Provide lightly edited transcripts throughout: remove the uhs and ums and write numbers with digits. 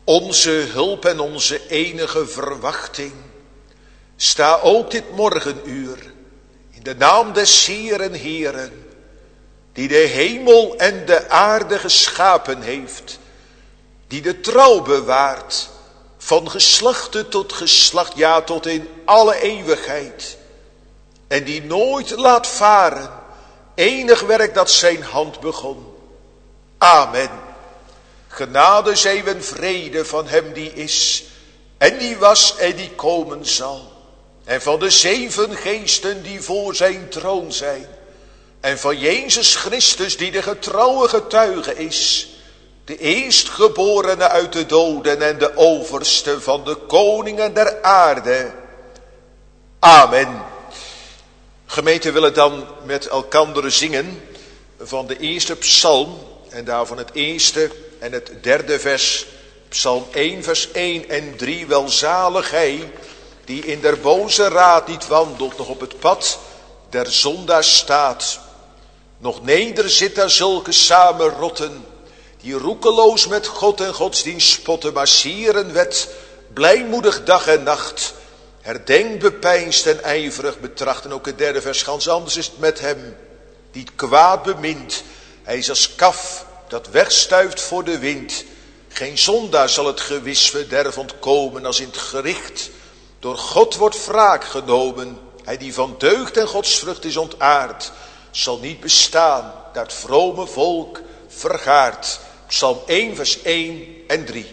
onze hulp en onze enige verwachting. Sta ook dit morgenuur in de naam des Heeren Heeren, die de hemel en de aarde geschapen heeft, die de trouw bewaart van geslachte tot geslacht, ja tot in alle eeuwigheid, en die nooit laat varen enig werk dat zijn hand begon. Amen. Genade zij en vrede van hem die is en die was en die komen zal, en van de 7 geesten die voor zijn troon zijn, en van Jezus Christus die de getrouwe getuige is, de eerstgeborene uit de doden en de overste van de koningen der aarde. Amen. Gemeente, willen dan met elkander zingen van de eerste psalm en daarvan het eerste en het derde vers. Psalm 1 vers 1 en 3. Welzalig hij die in der boze raad niet wandelt, nog op het pad der zondaar staat, nog nederzit daar zulke samenrotten, die roekeloos met God en godsdienst spotten, maar sieren wet, blijmoedig dag en nacht, herdenkt, bepeinst en ijverig betracht. En ook het derde vers, gans anders is het met hem, die het kwaad bemint. Hij is als kaf dat wegstuift voor de wind. Geen zondaar zal het gewis verderf ontkomen, als in het gericht door God wordt wraak genomen. Hij die van deugd en godsvrucht is ontaard, zal niet bestaan, daar het vrome volk vergaart. Psalm 1 vers 1 en 3.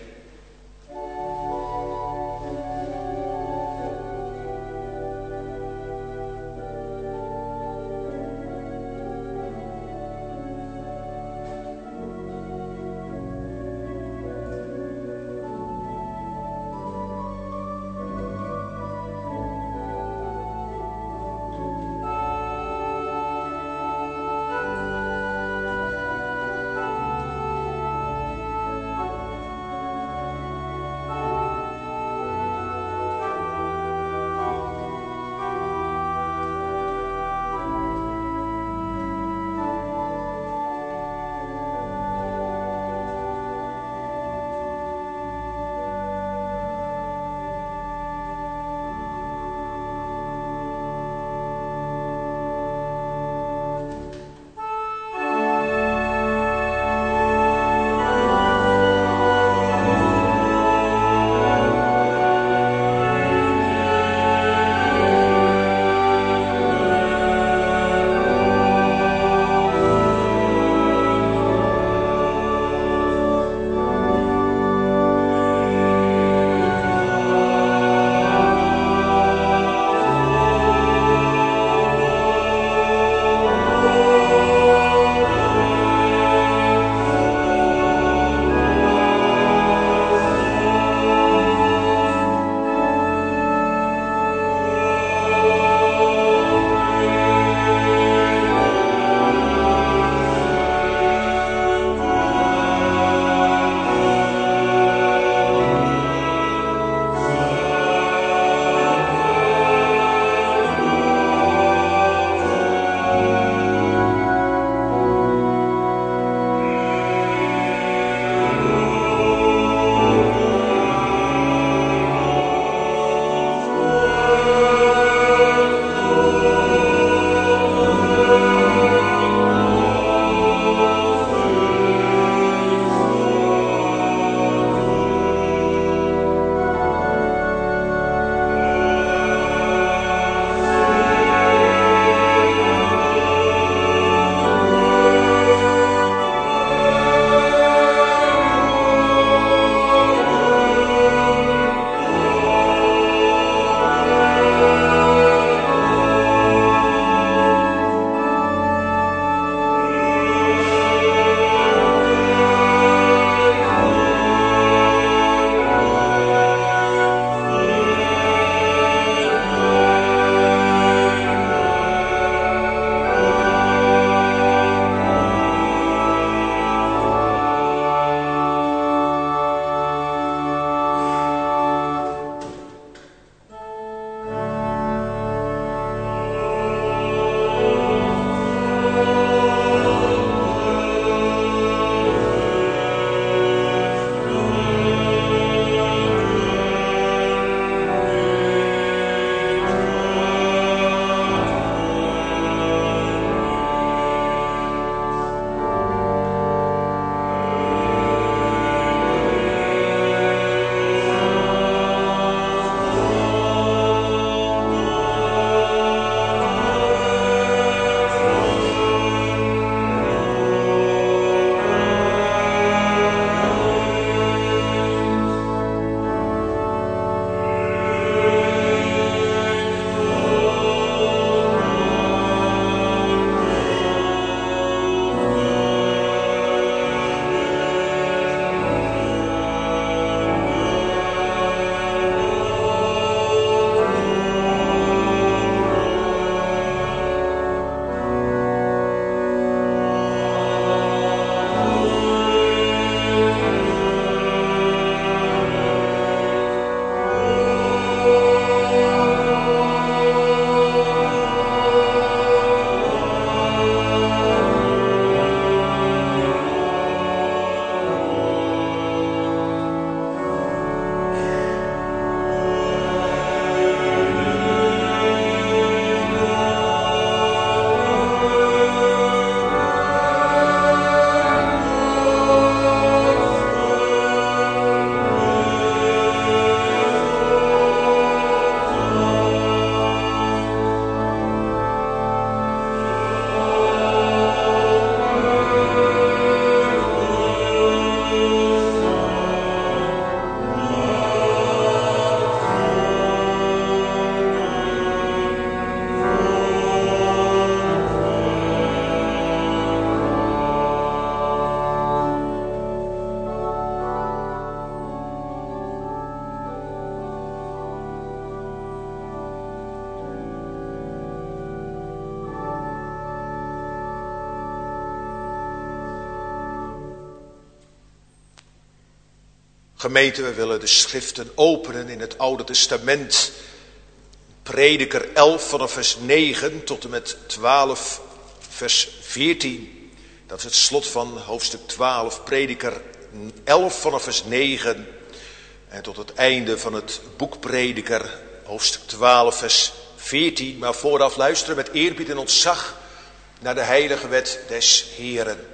Gemeente, we willen de schriften openen in het Oude Testament. Prediker 11 vanaf vers 9 tot en met 12 vers 14. Dat is het slot van hoofdstuk 12. Prediker 11 vanaf vers 9 en tot het einde van het boek Prediker, hoofdstuk 12 vers 14. Maar vooraf luisteren met eerbied en ontzag naar de heilige wet des Heeren.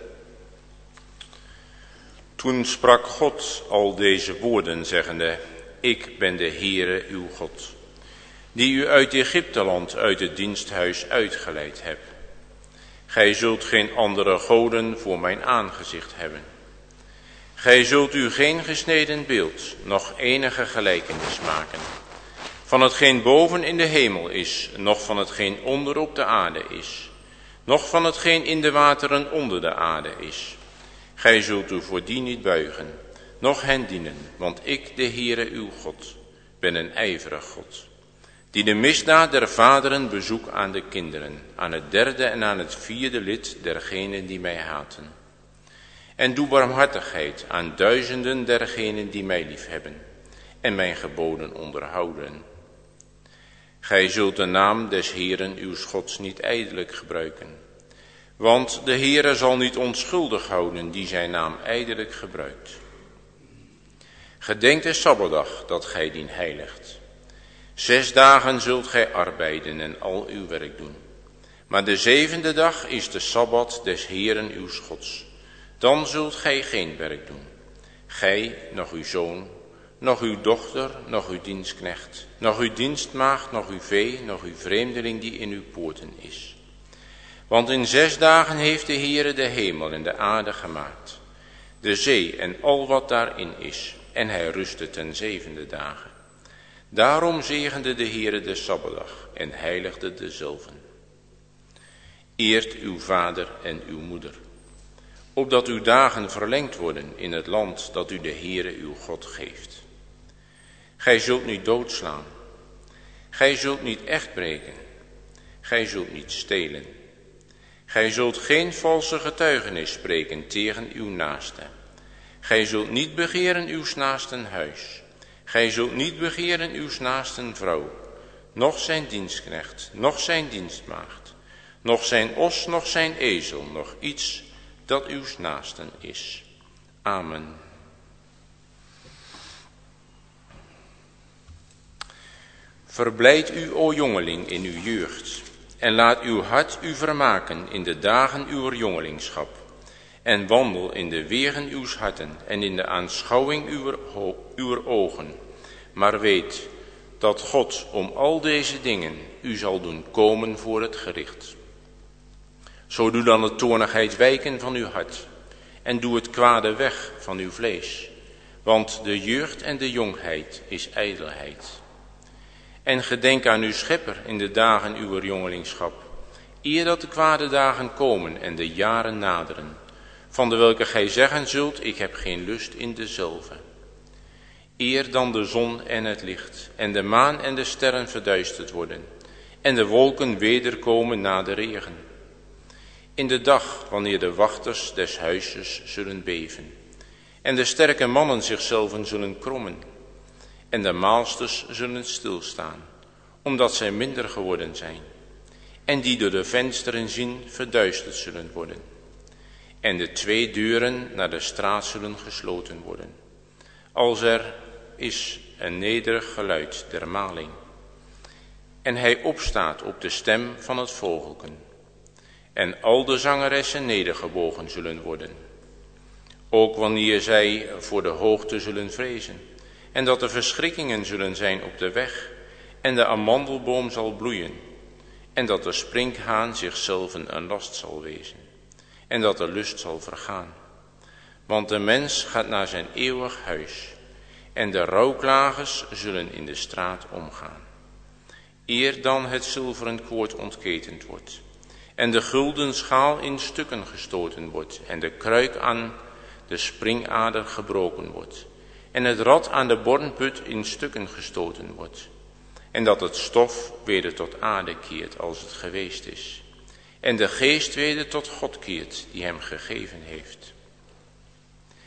Toen sprak God al deze woorden, zeggende: Ik ben de Heere uw God, die u uit Egypteland, uit het diensthuis uitgeleid heb. Gij zult geen andere goden voor mijn aangezicht hebben. Gij zult u geen gesneden beeld, noch enige gelijkenis maken, van hetgeen boven in de hemel is, noch van hetgeen onder op de aarde is, noch van hetgeen in de wateren onder de aarde is. Gij zult u voor die niet buigen, noch hen dienen, want ik, de Heere uw God, ben een ijverig God, die de misdaad der vaderen bezoek aan de kinderen, aan het derde en aan het vierde lid dergenen die mij haten. En doe barmhartigheid aan duizenden dergenen die mij liefhebben en mijn geboden onderhouden. Gij zult de naam des Heeren uws Gods niet ijdelijk gebruiken, want de Heere zal niet onschuldig houden die zijn naam ijdelijk gebruikt. Gedenk de Sabbatdag dat gij dien heiligt. 6 dagen zult gij arbeiden en al uw werk doen. Maar de 7e dag is de Sabbat des Heeren uws Gods. Dan zult gij geen werk doen. Gij, noch uw zoon, noch uw dochter, noch uw dienstknecht, noch uw dienstmaagd, noch uw vee, noch uw vreemdeling die in uw poorten is. Want in 6 dagen heeft de Heere de hemel en de aarde gemaakt, de zee en al wat daarin is, en hij rustte ten 7e dagen. Daarom zegende de Heere de Sabbatdag en heiligde dezelve. Eert uw vader en uw moeder, opdat uw dagen verlengd worden in het land dat u de Heere uw God geeft. Gij zult niet doodslaan, gij zult niet echt breken, gij zult niet stelen. Gij zult geen valse getuigenis spreken tegen uw naaste. Gij zult niet begeren uws naasten huis. Gij zult niet begeren uws naasten vrouw, noch zijn dienstknecht, noch zijn dienstmaagd, noch zijn os, noch zijn ezel, noch iets dat uws naasten is. Amen. Verblijd u, o jongeling, in uw jeugd, en laat uw hart u vermaken in de dagen uwer jongelingschap, en wandel in de wegen uws harten en in de aanschouwing uwer ogen. Maar weet dat God om al deze dingen u zal doen komen voor het gericht. Zo doe dan de toornigheid wijken van uw hart, en doe het kwade weg van uw vlees, want de jeugd en de jongheid is ijdelheid. En gedenk aan uw schepper in de dagen uwer jongelingschap, eer dat de kwade dagen komen en de jaren naderen, van de welke gij zeggen zult, ik heb geen lust in dezelve. Eer dan de zon en het licht, en de maan en de sterren verduisterd worden, en de wolken wederkomen na de regen. In de dag wanneer de wachters des huizes zullen beven, en de sterke mannen zichzelven zullen krommen, en de maalsters zullen stilstaan, omdat zij minder geworden zijn, en die door de vensteren zien verduisterd zullen worden. En de 2 deuren naar de straat zullen gesloten worden, als er is een nederig geluid der maling. En hij opstaat op de stem van het vogelken, en al de zangeressen nedergebogen zullen worden. Ook wanneer zij voor de hoogte zullen vrezen, en dat er verschrikkingen zullen zijn op de weg, en de amandelboom zal bloeien, en dat de sprinkhaan zichzelf een last zal wezen, en dat de lust zal vergaan. Want de mens gaat naar zijn eeuwig huis, en de rouwklagers zullen in de straat omgaan. Eer dan het zilveren koord ontketend wordt, en de gulden schaal in stukken gestoten wordt, en de kruik aan de springader gebroken wordt, en het rad aan de bornput in stukken gestoten wordt, en dat het stof weder tot aarde keert als het geweest is, en de geest weder tot God keert die hem gegeven heeft.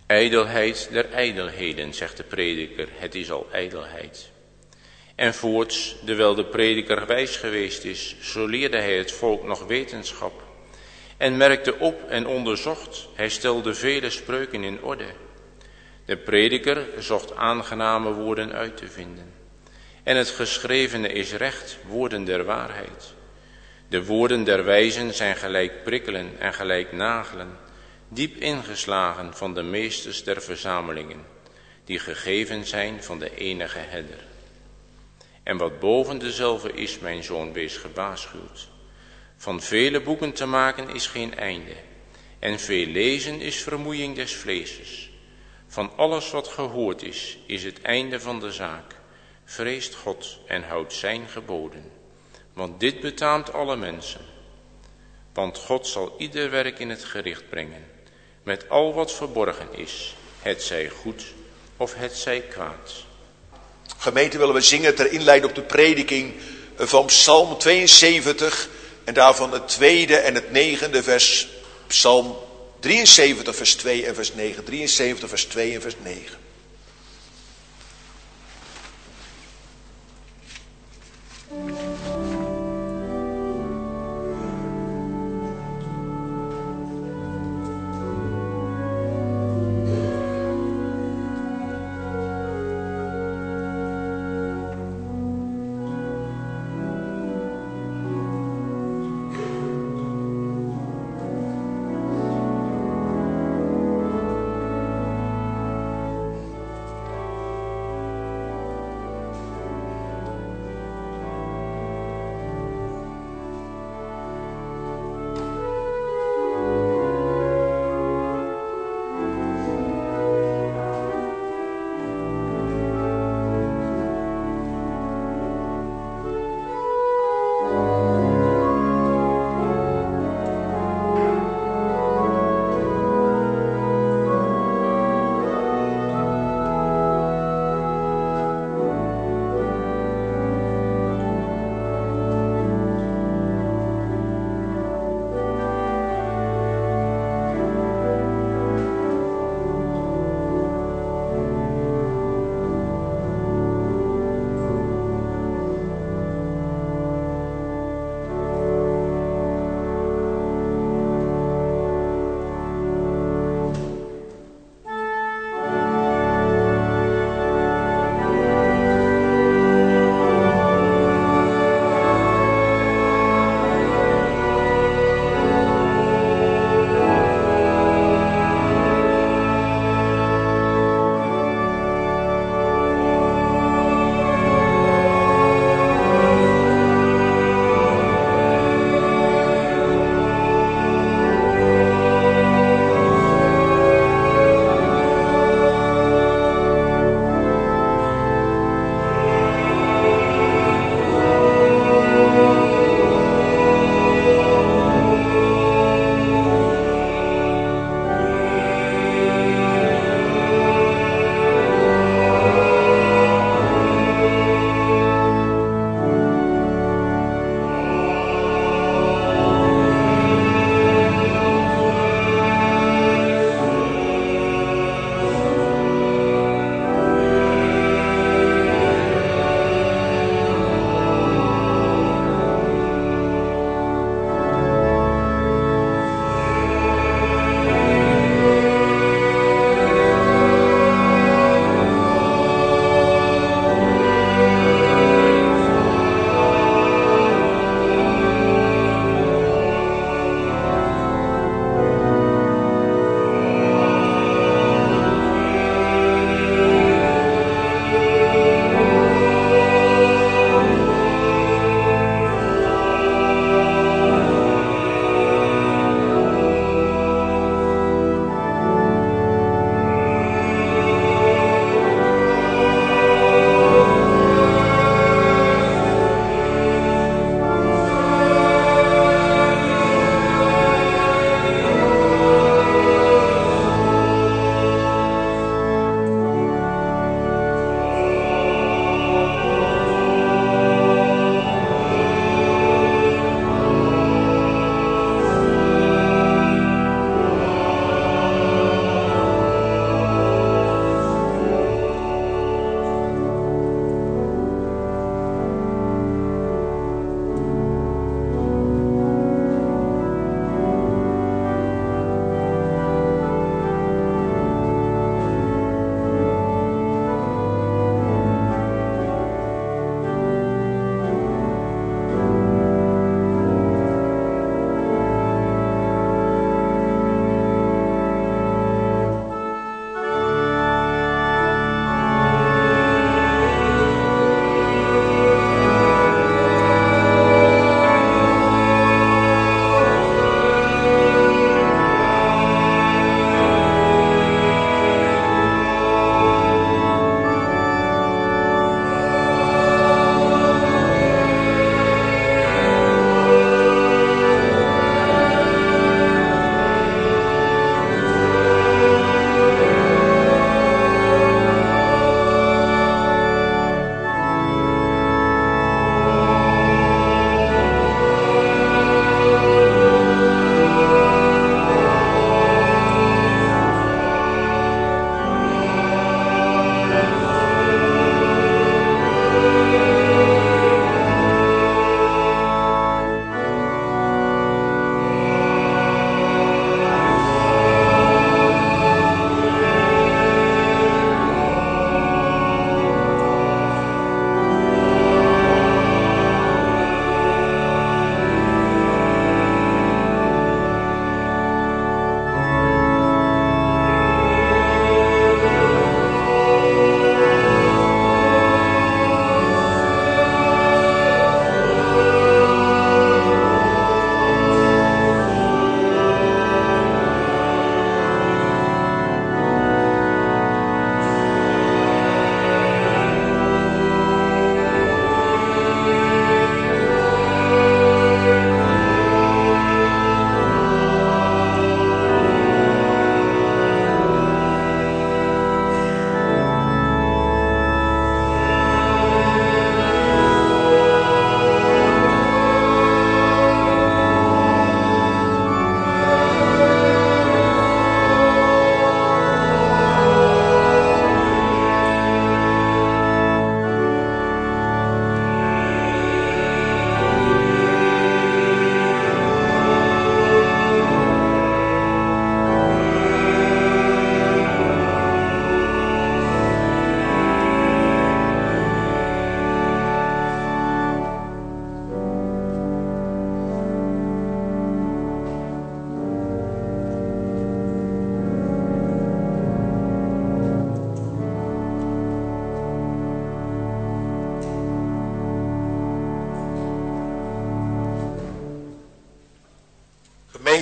Ijdelheid der ijdelheden, zegt de prediker, het is al ijdelheid. En voorts, terwijl de prediker wijs geweest is, zo leerde hij het volk nog wetenschap. En merkte op en onderzocht, hij stelde vele spreuken in orde. De prediker zocht aangename woorden uit te vinden. En het geschrevene is recht, woorden der waarheid. De woorden der wijzen zijn gelijk prikkelen en gelijk nagelen, diep ingeslagen van de meesters der verzamelingen, die gegeven zijn van de enige herder. En wat boven dezelfde is, mijn zoon, wees gewaarschuwd. Van vele boeken te maken is geen einde, en veel lezen is vermoeiing des vleeses. Van alles wat gehoord is het einde van de zaak. Vreest God en houdt zijn geboden, want dit betaamt alle mensen. Want God zal ieder werk in het gericht brengen, met al wat verborgen is, het zij goed of het zij kwaad. Gemeente, willen we zingen ter inleiding op de prediking van Psalm 72 en daarvan het tweede en het negende vers, Psalm 73 vers 2 en vers 9, 73 vers 2 en vers 9.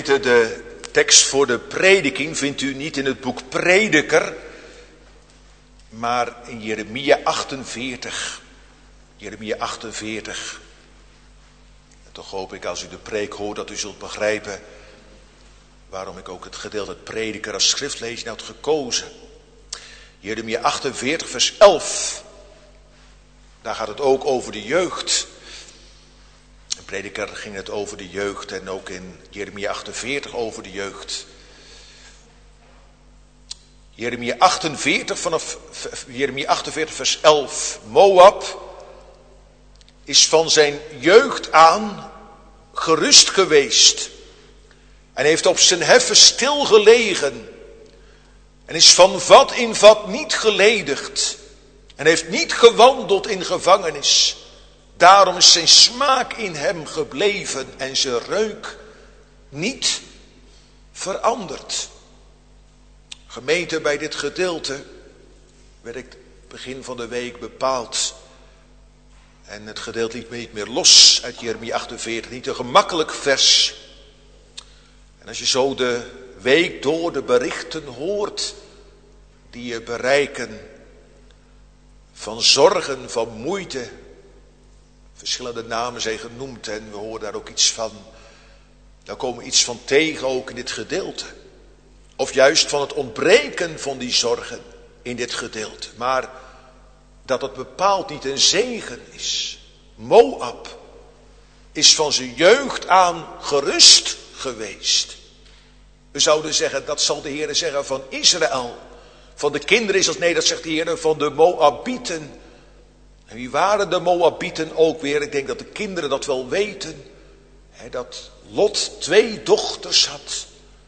gemeente, de tekst voor de prediking vindt u niet in het boek Prediker, maar in Jeremia 48. Jeremia 48. En toch hoop ik, als u de preek hoort, dat u zult begrijpen waarom ik ook het gedeelte Prediker als schriftlezing had gekozen. Jeremia 48 vers 11. Daar gaat het ook over de jeugd. In Prediker ging het over de jeugd en ook in Jeremia 48 over de jeugd. Jeremia 48 vers 11. Moab is van zijn jeugd aan gerust geweest en heeft op zijn heffen stilgelegen en is van vat in vat niet geledigd en heeft niet gewandeld in gevangenis. Daarom is zijn smaak in hem gebleven en zijn reuk niet veranderd. Gemeente, bij dit gedeelte werd ik begin van de week bepaald. En het gedeelte liet me niet meer los uit Jeremia 48. Niet een gemakkelijk vers. En als je zo de week door de berichten hoort die je bereiken. Van zorgen, van moeite. Verschillende namen zijn genoemd en we horen daar ook iets van. Daar komen we iets van tegen ook in dit gedeelte. Of juist van het ontbreken van die zorgen in dit gedeelte. Maar dat het bepaald niet een zegen is. Moab is van zijn jeugd aan gerust geweest. We zouden zeggen, dat zal de Heer zeggen van Israël. Van de kinderen Israëls. Nee, dat zegt de Heer van de Moabieten. En wie waren de Moabieten ook weer? Ik denk dat de kinderen dat wel weten. Dat Lot 2 dochters had.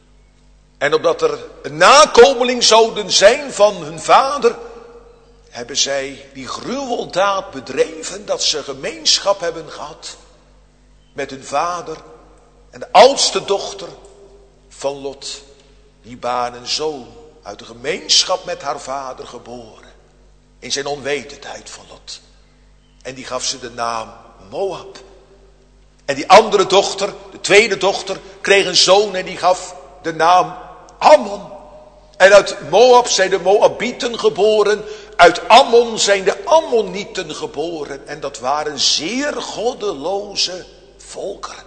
En omdat er een nakomeling zouden zijn van hun vader, hebben zij die gruweldaad bedreven dat ze gemeenschap hebben gehad met hun vader. En de oudste dochter van Lot, die baarde een zoon uit de gemeenschap met haar vader geboren. In zijn onwetendheid van Lot. En die gaf ze de naam Moab. En die andere dochter, de tweede dochter, kreeg een zoon en die gaf de naam Ammon. En uit Moab zijn de Moabieten geboren. Uit Ammon zijn de Ammonieten geboren. En dat waren zeer goddeloze volkeren.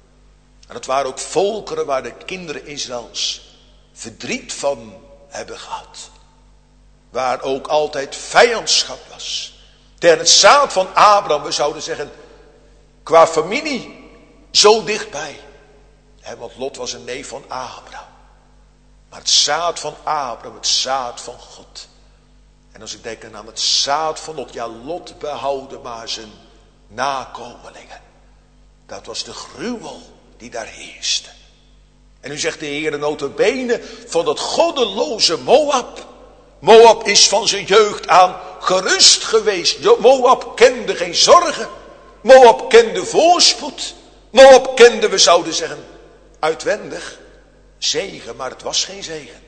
En dat waren ook volkeren waar de kinderen Israëls verdriet van hebben gehad. Waar ook altijd vijandschap was. Tegen het zaad van Abraham, we zouden zeggen, qua familie zo dichtbij. Want Lot was een neef van Abraham. Maar het zaad van Abraham, het zaad van God. En als ik denk aan het zaad van Lot, ja, Lot behouden maar zijn nakomelingen. Dat was de gruwel die daar heerste. En nu zegt de Heer nota bene van dat goddeloze Moab. Moab is van zijn jeugd aan gerust geweest. Moab kende geen zorgen. Moab kende voorspoed. Moab kende, we zouden zeggen, uitwendig zegen, maar het was geen zegen.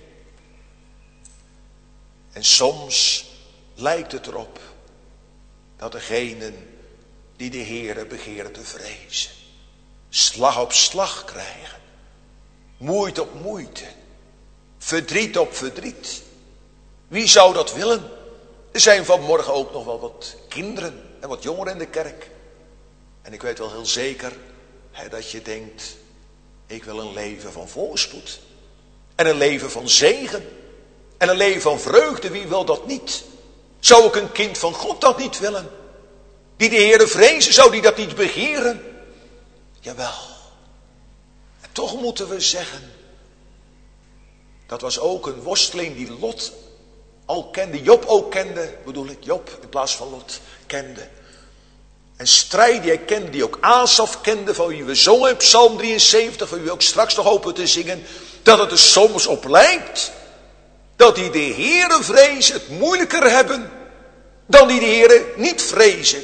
En soms lijkt het erop dat degenen die de Heere begeren te vrezen, slag op slag krijgen. Moeite op moeite. Verdriet op verdriet. Wie zou dat willen? Er zijn vanmorgen ook nog wel wat kinderen en wat jongeren in de kerk. En ik weet wel heel zeker dat je denkt, ik wil een leven van voorspoed. En een leven van zegen. En een leven van vreugde, wie wil dat niet? Zou ook een kind van God dat niet willen? Die de Heere vrezen, zou die dat niet begeren? Jawel. En toch moeten we zeggen, dat was ook een worsteling die Lot al kende. Job ook kende, bedoel ik, Job in plaats van Lot kende. En strijd die hij kende, die ook Asaf kende, van wie we zongen in Psalm 73, van wie we ook straks nog hopen te zingen, dat het er soms op lijkt dat die de Heere vrezen het moeilijker hebben dan die de Heere niet vrezen.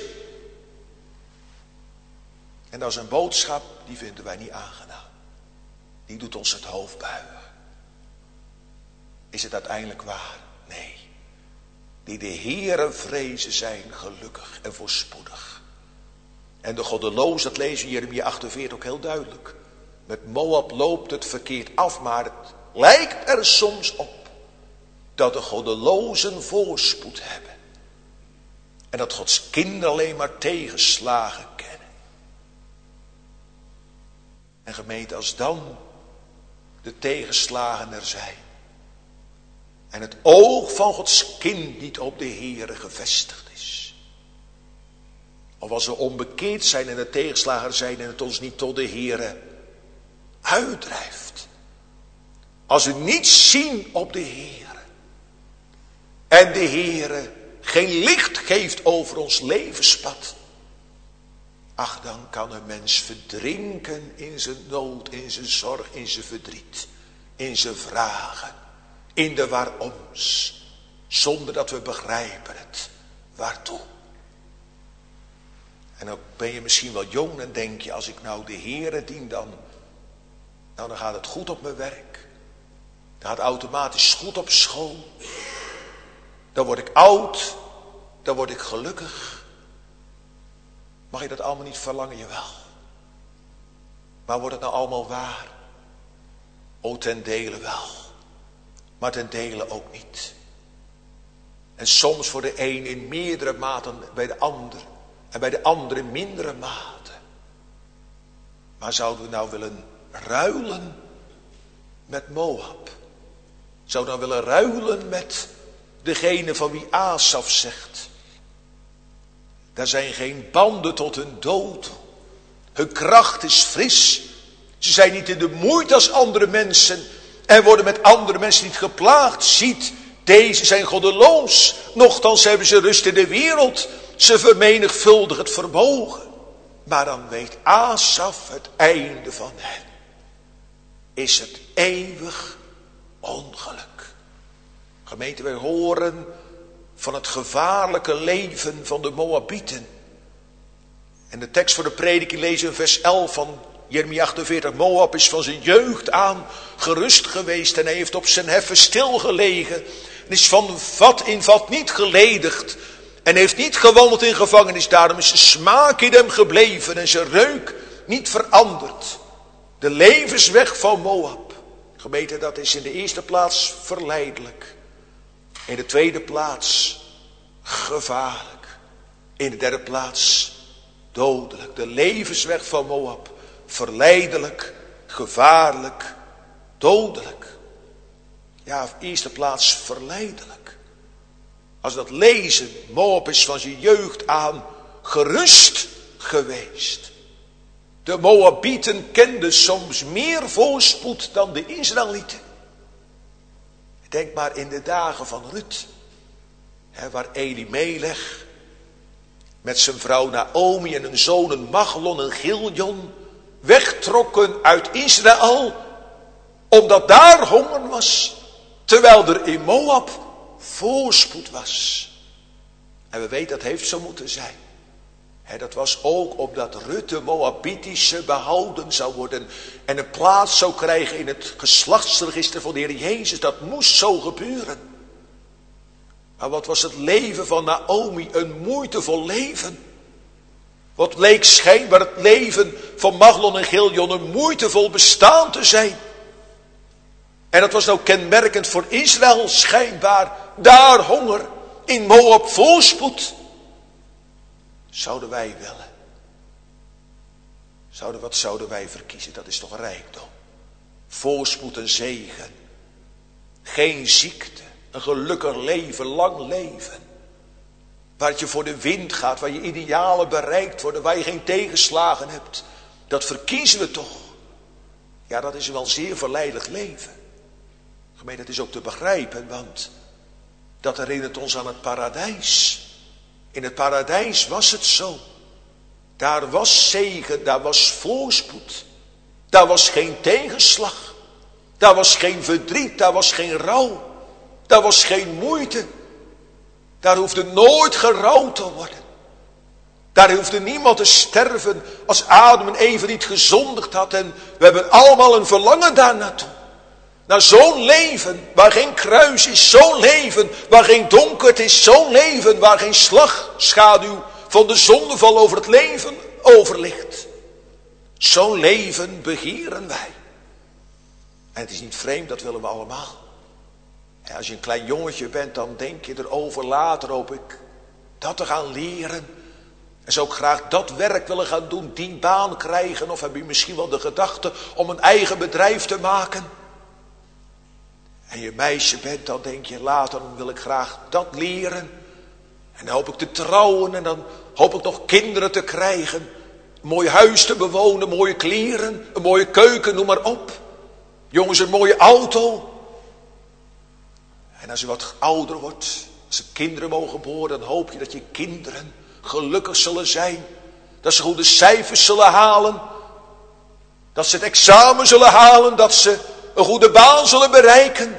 En dat is een boodschap, die vinden wij niet aangenaam. Die doet ons het hoofd buigen. Is het uiteindelijk waar? Nee. Die de Heere vrezen zijn gelukkig en voorspoedig. En de goddeloos, dat lezen we in Jeremia 48 ook heel duidelijk. Met Moab loopt het verkeerd af, maar het lijkt er soms op dat de goddelozen voorspoed hebben. En dat Gods kinderen alleen maar tegenslagen kennen. En gemeente, als dan de tegenslagen er zijn. En het oog van Gods kind niet op de Heere gevestigd is. Of als we onbekeerd zijn en de tegenslagen zijn en het ons niet tot de Heere uitdrijft. Als we niet zien op de Heere. En de Heere geen licht geeft over ons levenspad. Ach, dan kan een mens verdrinken in zijn nood, in zijn zorg, in zijn verdriet. In zijn vragen, in de waaroms. Zonder dat we begrijpen het waartoe. En dan ben je misschien wel jong en denk je, als ik nou de Heere dien, dan gaat het goed op mijn werk. Dan gaat het automatisch goed op school. Dan word ik oud, dan word ik gelukkig. Mag je dat allemaal niet verlangen? Jawel. Maar wordt het nou allemaal waar? O, ten dele wel. Maar ten dele ook niet. En soms voor de een in meerdere maten bij de ander. En bij de andere in mindere mate. Maar zouden we nou willen ruilen met Moab? Zouden we nou willen ruilen met degene van wie Asaf zegt: daar zijn geen banden tot hun dood. Hun kracht is fris. Ze zijn niet in de moeite als andere mensen. En worden met andere mensen niet geplaagd. Ziet, deze zijn goddeloos. Nochtans hebben ze rust in de wereld. Ze vermenigvuldigen het vermogen. Maar dan weet Asaf het einde van hen. Is het eeuwig ongeluk. Gemeente, wij horen van het gevaarlijke leven van de Moabieten. En de tekst voor de prediking lezen in vers 11 van Jeremia 48. Moab is van zijn jeugd aan gerust geweest en hij heeft op zijn heffen stilgelegen. En is van vat in vat niet geledigd en heeft niet gewandeld in gevangenis. Daarom is de smaak in hem gebleven en zijn reuk niet veranderd. De levensweg van Moab. Gemeente, dat is in de eerste plaats verleidelijk. In de tweede plaats gevaarlijk. In de derde plaats dodelijk. De levensweg van Moab. Verleidelijk, gevaarlijk, dodelijk. Ja, op eerste plaats verleidelijk. Als we dat lezen, Moab is van zijn jeugd aan gerust geweest. De Moabieten kenden soms meer voorspoed dan de Israëlieten. Denk maar in de dagen van Rut. Waar Elimelech met zijn vrouw Naomi en hun zonen Machlon en Giljon wegtrokken uit Israël. Omdat daar honger was. Terwijl er in Moab voorspoed was. En we weten dat heeft zo moeten zijn. Dat was ook opdat Rut de Moabitische behouden zou worden. En een plaats zou krijgen in het geslachtsregister van de Heer Jezus. Dat moest zo gebeuren. Maar wat was het leven van Naomi? Een moeitevol leven. Wat leek schijnbaar het leven van Machlon en Giljon een moeitevol bestaan te zijn. En dat was nou kenmerkend voor Israël schijnbaar. Daar honger, in Moab voorspoed. Zouden wij willen? Wat zouden wij verkiezen? Dat is toch rijkdom. Voorspoed en zegen. Geen ziekte. Een gelukkig leven, lang leven. Waar het je voor de wind gaat, waar je idealen bereikt worden, waar je geen tegenslagen hebt. Dat verkiezen we toch. Ja, dat is wel zeer verleidelijk leven. Gemeente, dat is ook te begrijpen, want dat herinnert ons aan het paradijs. In het paradijs was het zo. Daar was zegen, daar was voorspoed. Daar was geen tegenslag. Daar was geen verdriet, daar was geen rouw. Daar was geen moeite. Daar hoefde nooit gerouwd te worden. Daar hoefde niemand te sterven als Adam en Eva niet gezondigd had. En we hebben allemaal een verlangen daar naartoe. Naar zo'n leven waar geen kruis is, zo'n leven waar geen donkerte is, zo'n leven waar geen slagschaduw van de zondeval over het leven over ligt. Zo'n leven begeren wij. En het is niet vreemd, dat willen we allemaal. En als je een klein jongetje bent, dan denk je erover later, hoop ik, dat te gaan leren. En zou ook graag dat werk willen gaan doen, die baan krijgen. Of heb je misschien wel de gedachte om een eigen bedrijf te maken. En je meisje bent, dan denk je later, dan wil ik graag dat leren. En dan hoop ik te trouwen en dan hoop ik nog kinderen te krijgen. Een mooi huis te bewonen, mooie kleren, een mooie keuken, noem maar op. Jongens, een mooie auto. En als je wat ouder wordt, als er kinderen mogen geboren, dan hoop je dat je kinderen gelukkig zullen zijn. Dat ze goede cijfers zullen halen. Dat ze het examen zullen halen. Dat ze een goede baan zullen bereiken.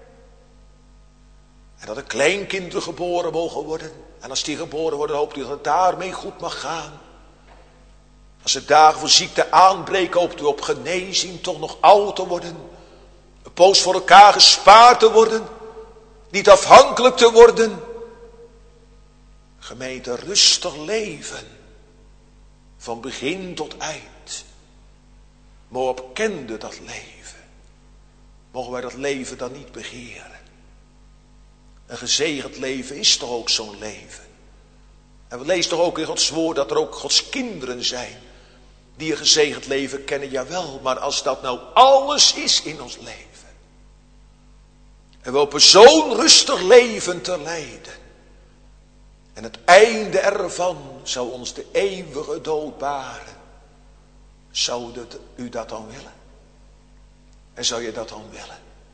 En dat er kleinkinderen geboren mogen worden. En als die geboren worden, hoop je dat het daarmee goed mag gaan. Als er dagen van ziekte aanbreken, hoopt u op genezing toch nog oud te worden. Een poos voor elkaar gespaard te worden. Niet afhankelijk te worden. Gemeente, rustig leven. Van begin tot eind. Moab kende dat leven. Mogen wij dat leven dan niet begeren? Een gezegend leven is toch ook zo'n leven. En we lezen toch ook in Gods woord dat er ook Gods kinderen zijn. Die een gezegend leven kennen, jawel. Maar als dat nou alles is in ons leven. En we op zo'n rustig leven te leiden. En het einde ervan zou ons de eeuwige dood baren. Zou u dat dan willen? En zou je dat dan willen?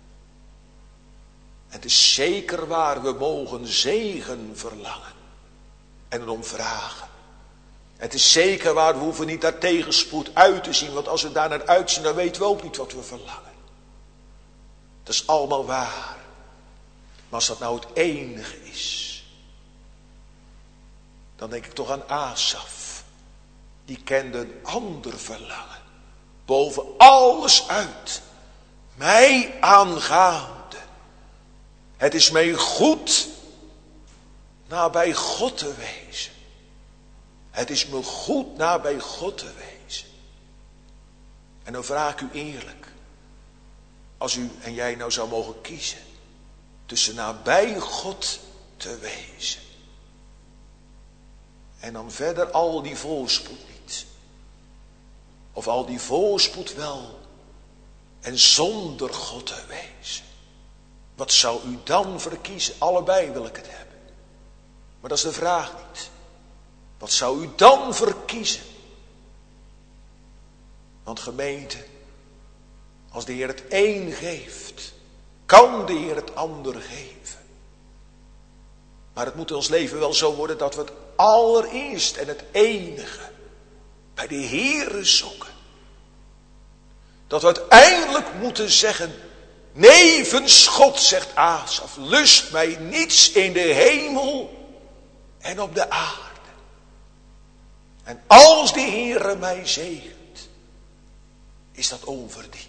En het is zeker waar, we mogen zegen verlangen. En erom vragen. Het is zeker waar, we hoeven niet daar tegenspoed uit te zien. Want als we daar naar uitzien, dan weten we ook niet wat we verlangen. Dat is allemaal waar. Maar als dat nou het enige is. Dan denk ik toch aan Asaf. Die kende een ander verlangen. Boven alles uit. Mij aangaande. Het is mij goed nabij God te wezen. Het is me goed nabij God te wezen. En dan vraag ik u eerlijk. Als u en jij nou zou mogen kiezen. Tussen nabij God te wezen. En dan verder al die voorspoed niet. Of al die voorspoed wel. En zonder God te wezen. Wat zou u dan verkiezen? Allebei wil ik het hebben. Maar dat is de vraag niet. Wat zou u dan verkiezen? Want gemeente, als de Heer het een geeft, kan de Heer het ander geven. Maar het moet in ons leven wel zo worden dat we het allereerst en het enige bij de Heere zoeken. Dat we uiteindelijk moeten zeggen, nevens God, zegt Asaf, lust mij niets in de hemel en op de aarde. En als de Heere mij zegent, is dat onverdiend.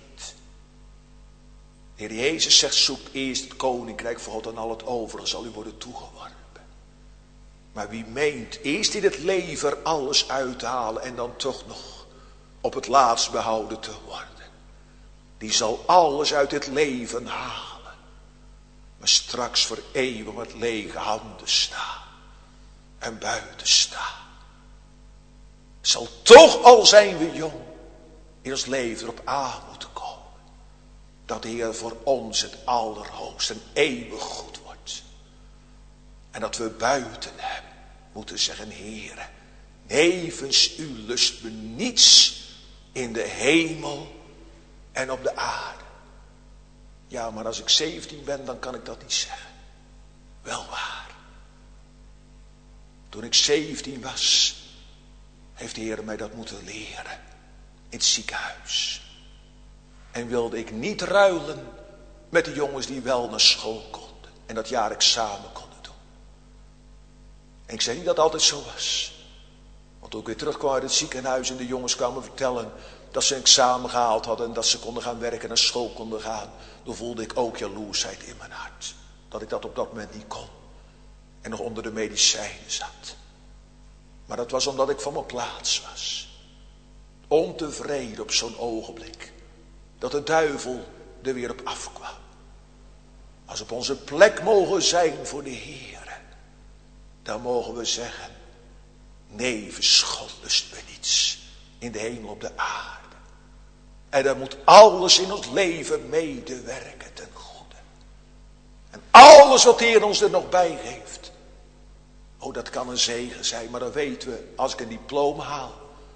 De Heer Jezus zegt, zoek eerst het koninkrijk van God en al het overige zal u worden toegeworpen. Maar wie meent eerst in het leven er alles uit te halen en dan toch nog op het laatst behouden te worden. Die zal alles uit het leven halen. Maar straks voor eeuwig met lege handen staan. En buiten staan. Zal toch, al zijn we jong, in ons leven erop aan moeten komen. Dat de Heer voor ons het allerhoogste en eeuwig goed wordt. En dat we buiten hem moeten zeggen, Heere, nevens u lust me niets in de hemel en op de aarde. Ja, maar als ik 17 ben, dan kan ik dat niet zeggen. Wel waar. Toen ik 17 was, heeft de Heer mij dat moeten leren. In het ziekenhuis. En wilde ik niet ruilen met de jongens die wel naar school konden. En dat jaar examen konden doen. En ik zei niet dat het altijd zo was. Want toen ik weer terugkwam uit het ziekenhuis en de jongens kwamen vertellen dat ze een examen gehaald hadden en dat ze konden gaan werken en naar school konden gaan. Toen voelde ik ook jaloersheid in mijn hart. Dat ik dat op dat moment niet kon. En nog onder de medicijnen zat. Maar dat was omdat ik van mijn plaats was. ontevreden op zo'n ogenblik. Dat de duivel er weer op afkwam. Als we op onze plek mogen zijn voor de Heer, dan mogen we zeggen, nevens God lust me niets in de hemel op de aarde. En dan moet alles in ons leven medewerken ten goede. En alles wat de Heer ons er nog bij geeft. Oh, dat kan een zegen zijn, maar dan weten we, als ik een diploma haal,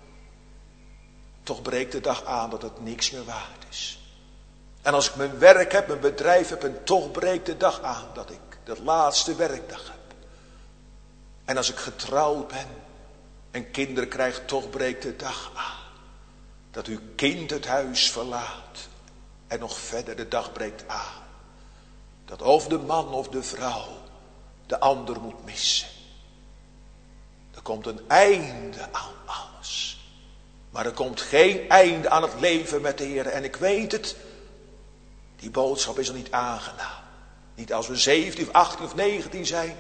toch breekt de dag aan dat het niks meer waard is. En als ik mijn werk heb, mijn bedrijf heb, en toch breekt de dag aan dat ik de laatste werkdag heb. En als ik getrouwd ben en kinderen krijg, toch breekt de dag aan dat uw kind het huis verlaat. En nog verder de dag breekt aan dat of de man of de vrouw de ander moet missen. Er komt een einde aan alles. Maar er komt geen einde aan het leven met de Heer. En ik weet het, die boodschap is nog niet aangenaam. Niet als we 17 of 18 of 19 zijn.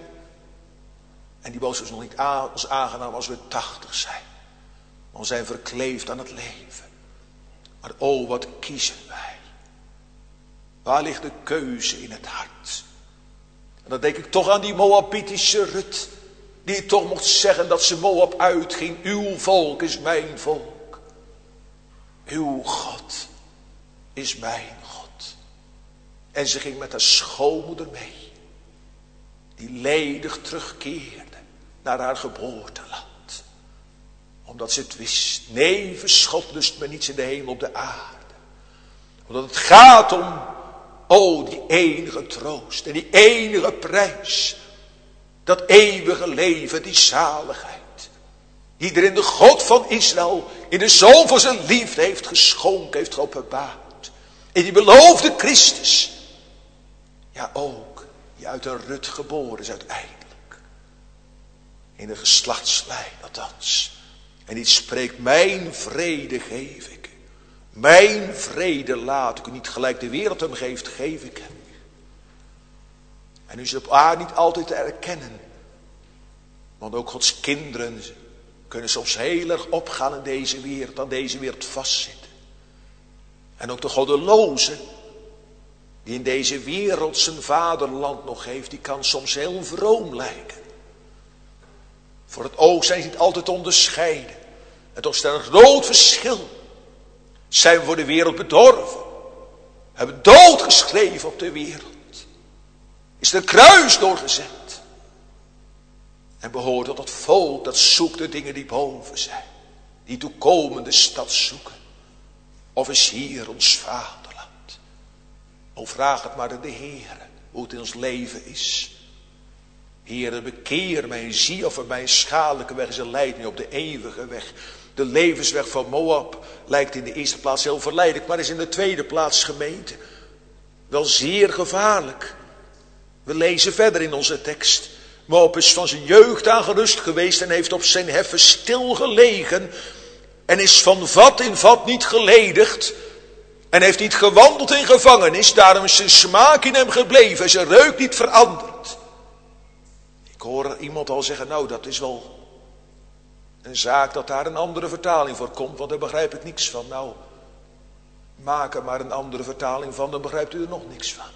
En die boodschap is nog niet aangenaam als we 80 zijn. We zijn verkleefd aan het leven. Maar oh, wat kiezen wij. Waar ligt de keuze in het hart? En dan denk ik toch aan die Moabitische Rut. Die toch mocht zeggen dat ze Moab uitging. Uw volk is mijn volk. Uw God is mijn God. En ze ging met haar schoonmoeder mee. Die ledig terugkeerde naar haar geboorteland. Omdat ze het wist. Nevens God lust men niets in de hemel op de aarde. Omdat het gaat om, oh, die enige troost en die enige prijs. Dat eeuwige leven, die zaligheid. Die er in de God van Israël, in de Zoon van zijn liefde heeft geschonken, heeft geopenbaard. In die beloofde Christus. Ja, ook, die uit een Rut geboren is uiteindelijk. In de geslachtslijn althans. En die spreekt, mijn vrede geef ik. Mijn vrede laat ik u, niet gelijk de wereld hem geeft, geef ik hem. En u is op aarde niet altijd te erkennen. Want ook Gods kinderen kunnen soms heel erg opgaan in deze wereld, aan deze wereld vastzitten. En ook de goddeloze, die in deze wereld zijn vaderland nog heeft, die kan soms heel vroom lijken. Voor het oog zijn ze niet altijd te onderscheiden. En toch is er een groot verschil. Zijn we voor de wereld bedorven? Hebben dood geschreven op de wereld? Is er een kruis doorgezet? En behoort tot het volk dat zoekt de dingen die boven zijn. Die toekomende stad zoeken. Of is hier ons vaderland? O, vraag het maar aan de Heer. Hoe het in ons leven is. Heere, bekeer mij en zie of er mijn schadelijke weg is en leid mij op de eeuwige weg. De levensweg van Moab lijkt in de eerste plaats heel verleidelijk, maar is in de tweede plaats, gemeente, wel zeer gevaarlijk. We lezen verder in onze tekst. Moab is van zijn jeugd aan gerust geweest en heeft op zijn heffen stilgelegen en is van vat in vat niet geledigd en heeft niet gewandeld in gevangenis. Daarom is zijn smaak in hem gebleven en zijn reuk niet veranderd. Ik hoor iemand al zeggen, nou, dat is wel een zaak dat daar een andere vertaling voor komt, want daar begrijp ik niks van. Nou, maak er maar een andere vertaling van, dan begrijpt u er nog niks van.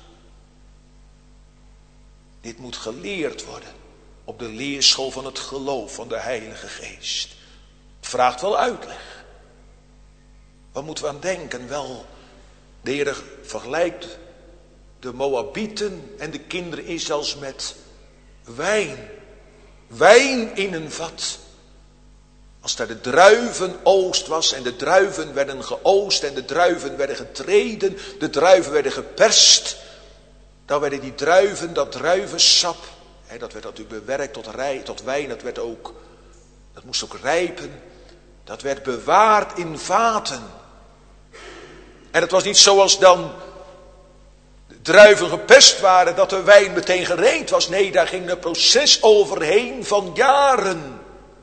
Dit moet geleerd worden op de leerschool van het geloof van de Heilige Geest. Het vraagt wel uitleg. Wat moeten we aan denken? Wel, de Heer vergelijkt de Moabieten en de kinderen Israëls met wijn. Wijn in een vat. Als daar de druivenoogst was en de druiven werden geoogst en de druiven werden getreden, de druiven werden geperst, dan werden die druiven, dat druivensap, dat werd natuurlijk bewerkt tot wijn, dat moest ook rijpen, dat werd bewaard in vaten. En het was niet zoals dan de druiven geperst waren, dat de wijn meteen gereed was. Nee, daar ging een proces overheen van jaren.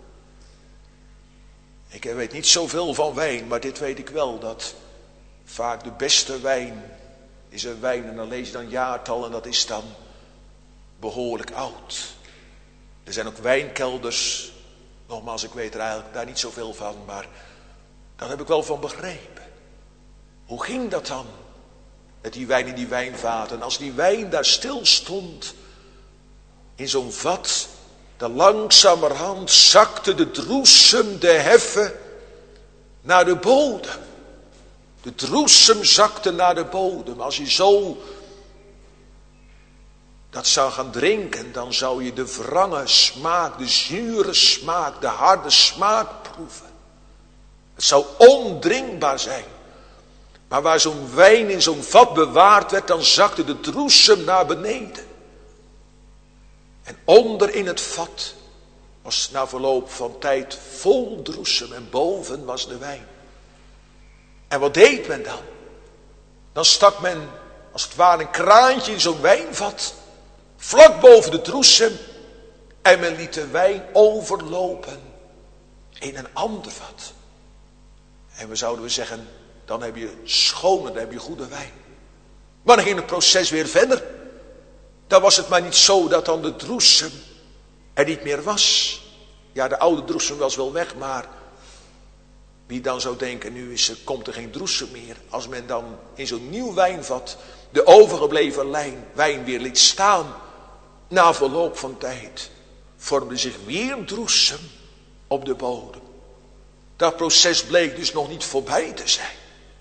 Ik weet niet zoveel van wijn, maar dit weet ik wel, dat vaak de beste wijn is een wijn, en dan lees je dan jaartal en dat is dan behoorlijk oud. Er zijn ook wijnkelders, nogmaals, ik weet er eigenlijk daar niet zoveel van, maar Daar heb ik wel van begrepen. Hoe ging dat dan? Met die wijn in die wijnvaten. Als die wijn daar stil stond. In zo'n vat. Dan langzamerhand zakte de droesem, de heffen. Naar de bodem. De droesem zakte naar de bodem. Als je zo dat zou gaan drinken, dan zou je de wrange smaak, de zure smaak, de harde smaak proeven. Het zou ondrinkbaar zijn. Maar waar zo'n wijn in zo'n vat bewaard werd, dan zakte de droesem naar beneden. En onder in het vat was na verloop van tijd vol droesem en boven was de wijn. En wat deed men dan? Dan stak men als het ware een kraantje in zo'n wijnvat, vlak boven de droesem, en men liet de wijn overlopen in een ander vat. En we zouden zeggen, dan heb je schone, dan heb je goede wijn. Maar dan ging het proces weer verder. Dan was het maar niet zo dat dan de droesem er niet meer was. Ja, de oude droesem was wel weg, maar wie dan zou denken, nu komt er geen droesem meer. Als men dan in zo'n nieuw wijnvat de overgebleven wijn weer liet staan. Na verloop van tijd vormde zich weer droesem op de bodem. Dat proces bleek dus nog niet voorbij te zijn.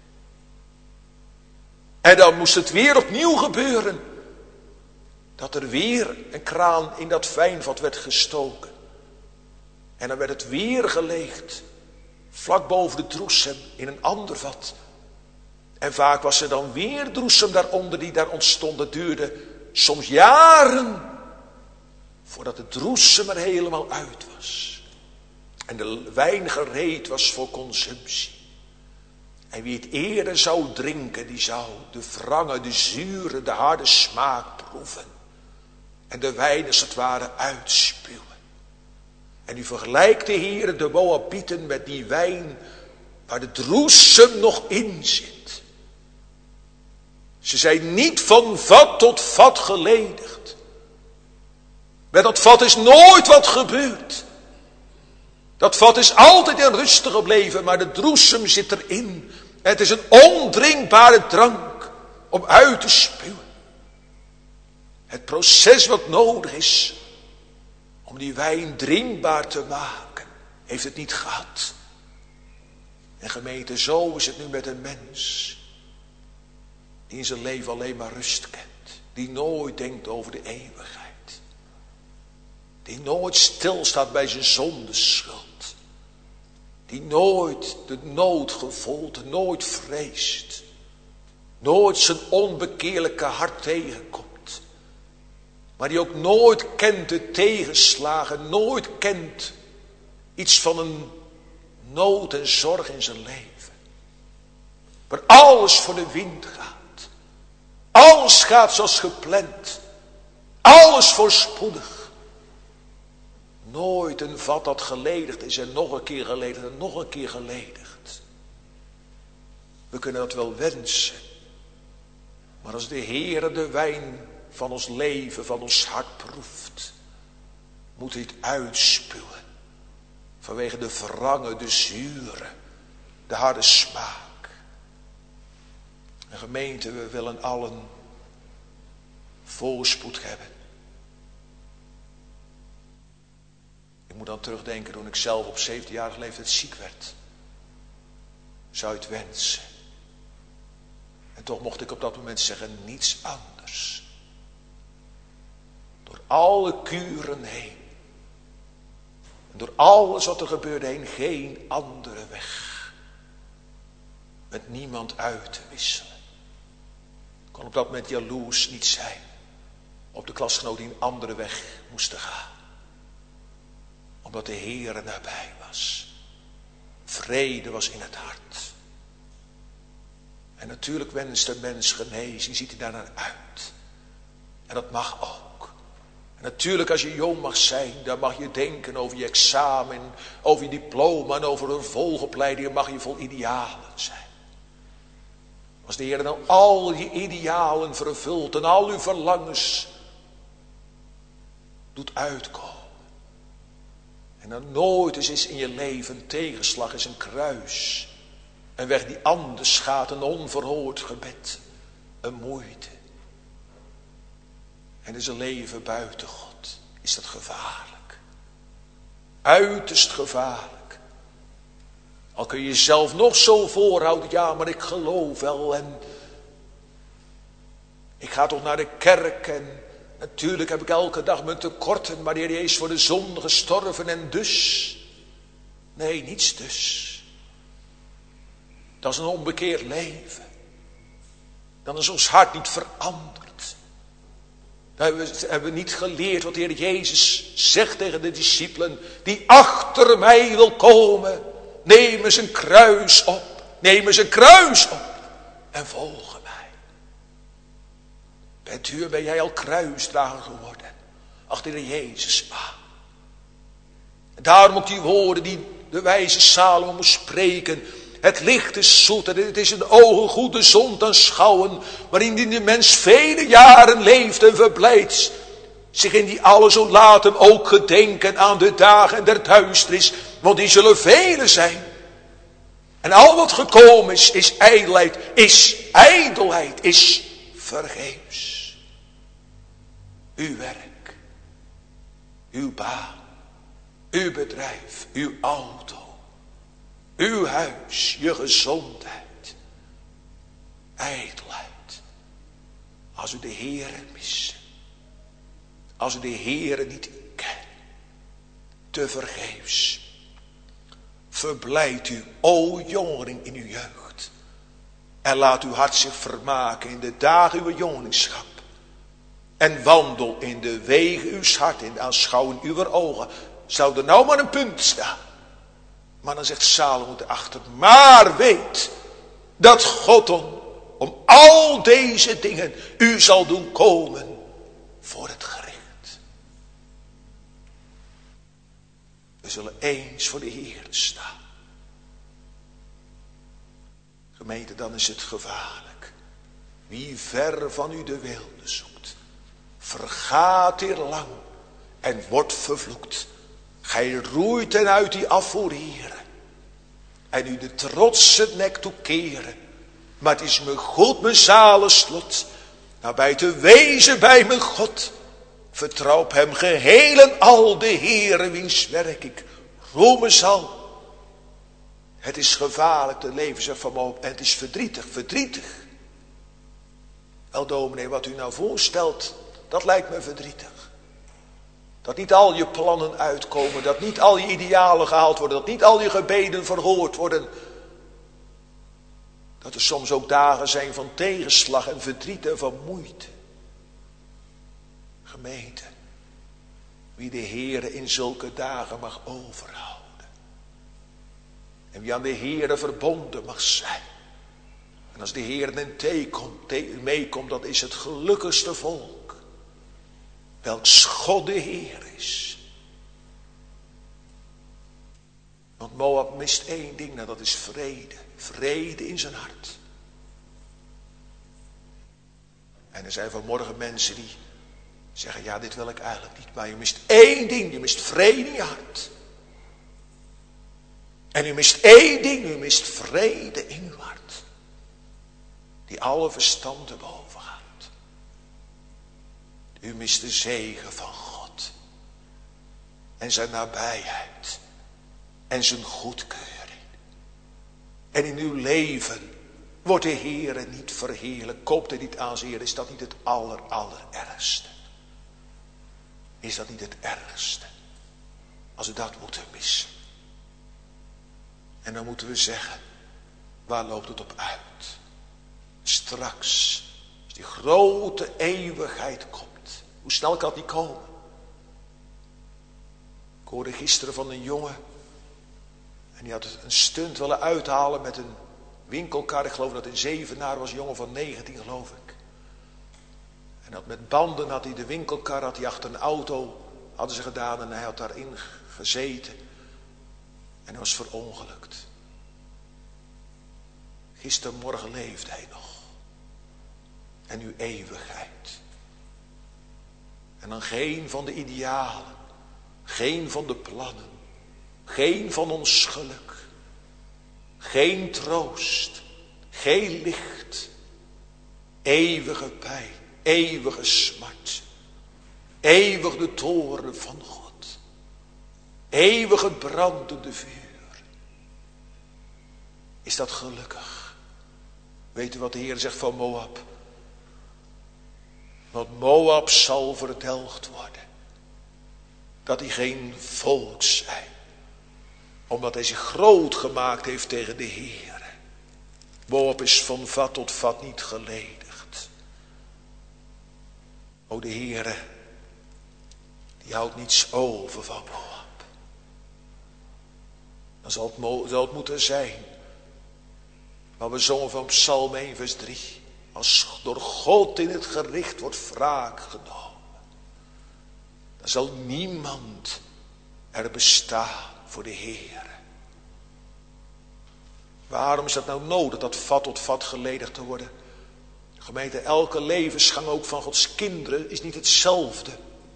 En dan moest het weer opnieuw gebeuren. Dat er weer een kraan in dat wijnvat werd gestoken. En dan werd het weer geleegd. Vlak boven de droesem in een ander vat. En vaak was er dan weer droesem daaronder die daar ontstond. Het duurde soms jaren voordat de droesem er helemaal uit was. En de wijn gereed was voor consumptie. En wie het eerder zou drinken, die zou de wrange, de zure, de harde smaak proeven. En de wijn als het ware uitspuwen. En u vergelijkt de Heere de Moabieten met die wijn waar de droesem nog in zit. Ze zijn niet van vat tot vat geledigd. Met dat vat is nooit wat gebeurd. Dat vat is altijd in rust gebleven, maar de droesem zit erin. En het is een ondrinkbare drank om uit te spuwen. Het proces wat nodig is om die wijn drinkbaar te maken, heeft het niet gehad. En gemeente, zo is het nu met een mens die in zijn leven alleen maar rust kent. Die nooit denkt over de eeuwigheid. Die nooit stilstaat bij zijn zondeschuld. Die nooit de nood gevoelt, nooit vreest. Nooit zijn onbekeerlijke hart tegenkomt. Maar die ook nooit kent de tegenslagen, nooit kent iets van een nood en zorg in zijn leven. Waar alles voor de wind gaat. Alles gaat zoals gepland. Alles voorspoedig. Nooit een vat dat geledigd is en nog een keer geledigd en nog een keer geledigd. We kunnen dat wel wensen. Maar als de Heere de wijn van ons leven, van ons hart proeft, moet hij het uitspuwen. Vanwege de wrange, de zure, de harde smaak. En gemeente, we willen allen voorspoed hebben. Ik moet dan terugdenken toen ik zelf op 17-jarige leeftijd ziek werd. Zou je het wensen? En toch mocht ik op dat moment zeggen, niets anders. Door alle kuren heen. En door alles wat er gebeurde heen, geen andere weg. Met niemand uit te wisselen. Ik kon op dat moment jaloers niet zijn. Op de klasgenoten die een andere weg moesten gaan. Omdat de Heere nabij was. Vrede was in het hart. En natuurlijk wenst de mens genezing, ziet hij daar naar uit. En dat mag ook. En natuurlijk als je jong mag zijn, dan mag je denken over je examen, over je diploma en over een volgopleiding, mag je vol idealen zijn. Als de Heer dan al je idealen vervult en al uw verlangens doet uitkomen. En dan nooit is in je leven een tegenslag, is een kruis Een weg die anders gaat, een onverhoord gebed, een moeite. En is een leven buiten God. Is dat gevaarlijk? Uiterst gevaarlijk. Al kun je jezelf nog zo voorhouden, ja, maar ik geloof wel en ik ga toch naar de kerk en natuurlijk heb ik elke dag mijn tekorten, maar de Heer is voor de zonde gestorven en dus. Nee, niets dus. Dat is een onbekeerd leven. Dan is ons hart niet veranderd. Dan hebben we niet geleerd wat de Heer Jezus zegt tegen de discipelen. Die achter mij wil komen. Neem eens een kruis op. Neem eens een kruis op. En volg mij. Bent u en ben jij al kruisdrager geworden. Achter de Jezus aan. En daarom ook die woorden die de wijze Salomo moest spreken. Het licht is zoet en het is in de ogen goed de zon te aanschouwen. Maar indien de mens vele jaren leeft en verblijdt. Zich in die alle zo laat hem ook gedenken aan de dagen der duisternis. Want die zullen vele zijn. En al wat gekomen is ijdelheid. Is vergeefs. Uw werk. Uw baan. Uw bedrijf. Uw auto. Uw huis, je gezondheid, ijdelheid. Als u de Heere mist, als u de Heere niet kent, te vergeefs. Verblijd u, o jongeling, in uw jeugd. En laat uw hart zich vermaken in de dagen uw jongelingschap. En wandel in de wegen uw hart, in de aanschouwing uw ogen. Zou er nou maar een punt staan. Maar dan zegt Salomo erachter, maar weet dat God om al deze dingen u zal doen komen voor het gericht. We zullen eens voor de Heer staan. Gemeente, dan is het gevaarlijk. Wie ver van u de wilde zoekt, vergaat hier lang en wordt vervloekt. Gij roeit en uit die afvoerieren. En u de trotse nek toekeren. Maar het is me goed, mijn zalig slot. Nabij te wezen bij mijn God. Vertrouw op hem geheel en al de Heere, wiens werk ik roemen zal. Het is gevaarlijk, de leven zegt van me op. En het is verdrietig. Wel dominee, wat u nou voorstelt, dat lijkt me verdrietig. Dat niet al je plannen uitkomen. Dat niet al je idealen gehaald worden. Dat niet al je gebeden verhoord worden. Dat er soms ook dagen zijn van tegenslag en verdriet en van moeite. Gemeente. Wie de Heere in zulke dagen mag overhouden. En wie aan de Heere verbonden mag zijn. En als de Heere in meekomt, dat is het gelukkigste volk. Welks God de Heer is. Want Moab mist één ding, nou dat is vrede. Vrede in zijn hart. En er zijn vanmorgen mensen die zeggen, ja, dit wil ik eigenlijk niet. Maar je mist één ding, je mist vrede in je hart. En u mist één ding, u mist vrede in uw hart. Die alle verstand te boven gaat. U mist de zegen van God. En zijn nabijheid. En zijn goedkeuring. En in uw leven wordt de Heere niet verheerlijk. Komt er niet aan zijn Heer. Is dat niet het allerergste? Is dat niet het ergste? Als we dat moeten missen. En dan moeten we zeggen. Waar loopt het op uit? Straks. Als die grote eeuwigheid komt. Hoe snel kan die komen? Ik hoorde gisteren van een jongen. En die had een stunt willen uithalen met een winkelkar. Ik geloof dat in Zevenaar was, een jongen van 19 geloof ik. En dat met banden had hij de winkelkar achter een auto hadden ze gedaan. En hij had daarin gezeten. En hij was verongelukt. Gistermorgen leefde hij nog. En uw eeuwigheid. En dan geen van de idealen. Geen van de plannen. Geen van ons geluk. geen troost, geen licht, eeuwige pijn, eeuwige smart, eeuwig de toorn van God, eeuwig het brandende vuur. Is dat gelukkig? Weet u wat de Heer zegt van Moab? Want Moab zal verdelgd worden, dat hij geen volk zijn, omdat hij zich groot gemaakt heeft tegen de Heer. Moab is van vat tot vat niet geledigd. O, de Heere, die houdt niets over van Moab. Dan zal het moeten zijn, maar we zongen van Psalm 1 vers 3. Als door God in het gericht wordt wraak genomen, dan zal niemand er bestaan voor de Heer. Waarom is dat nou nodig, dat vat tot vat geledigd te worden? Gemeente, elke levensgang ook van Gods kinderen is niet hetzelfde.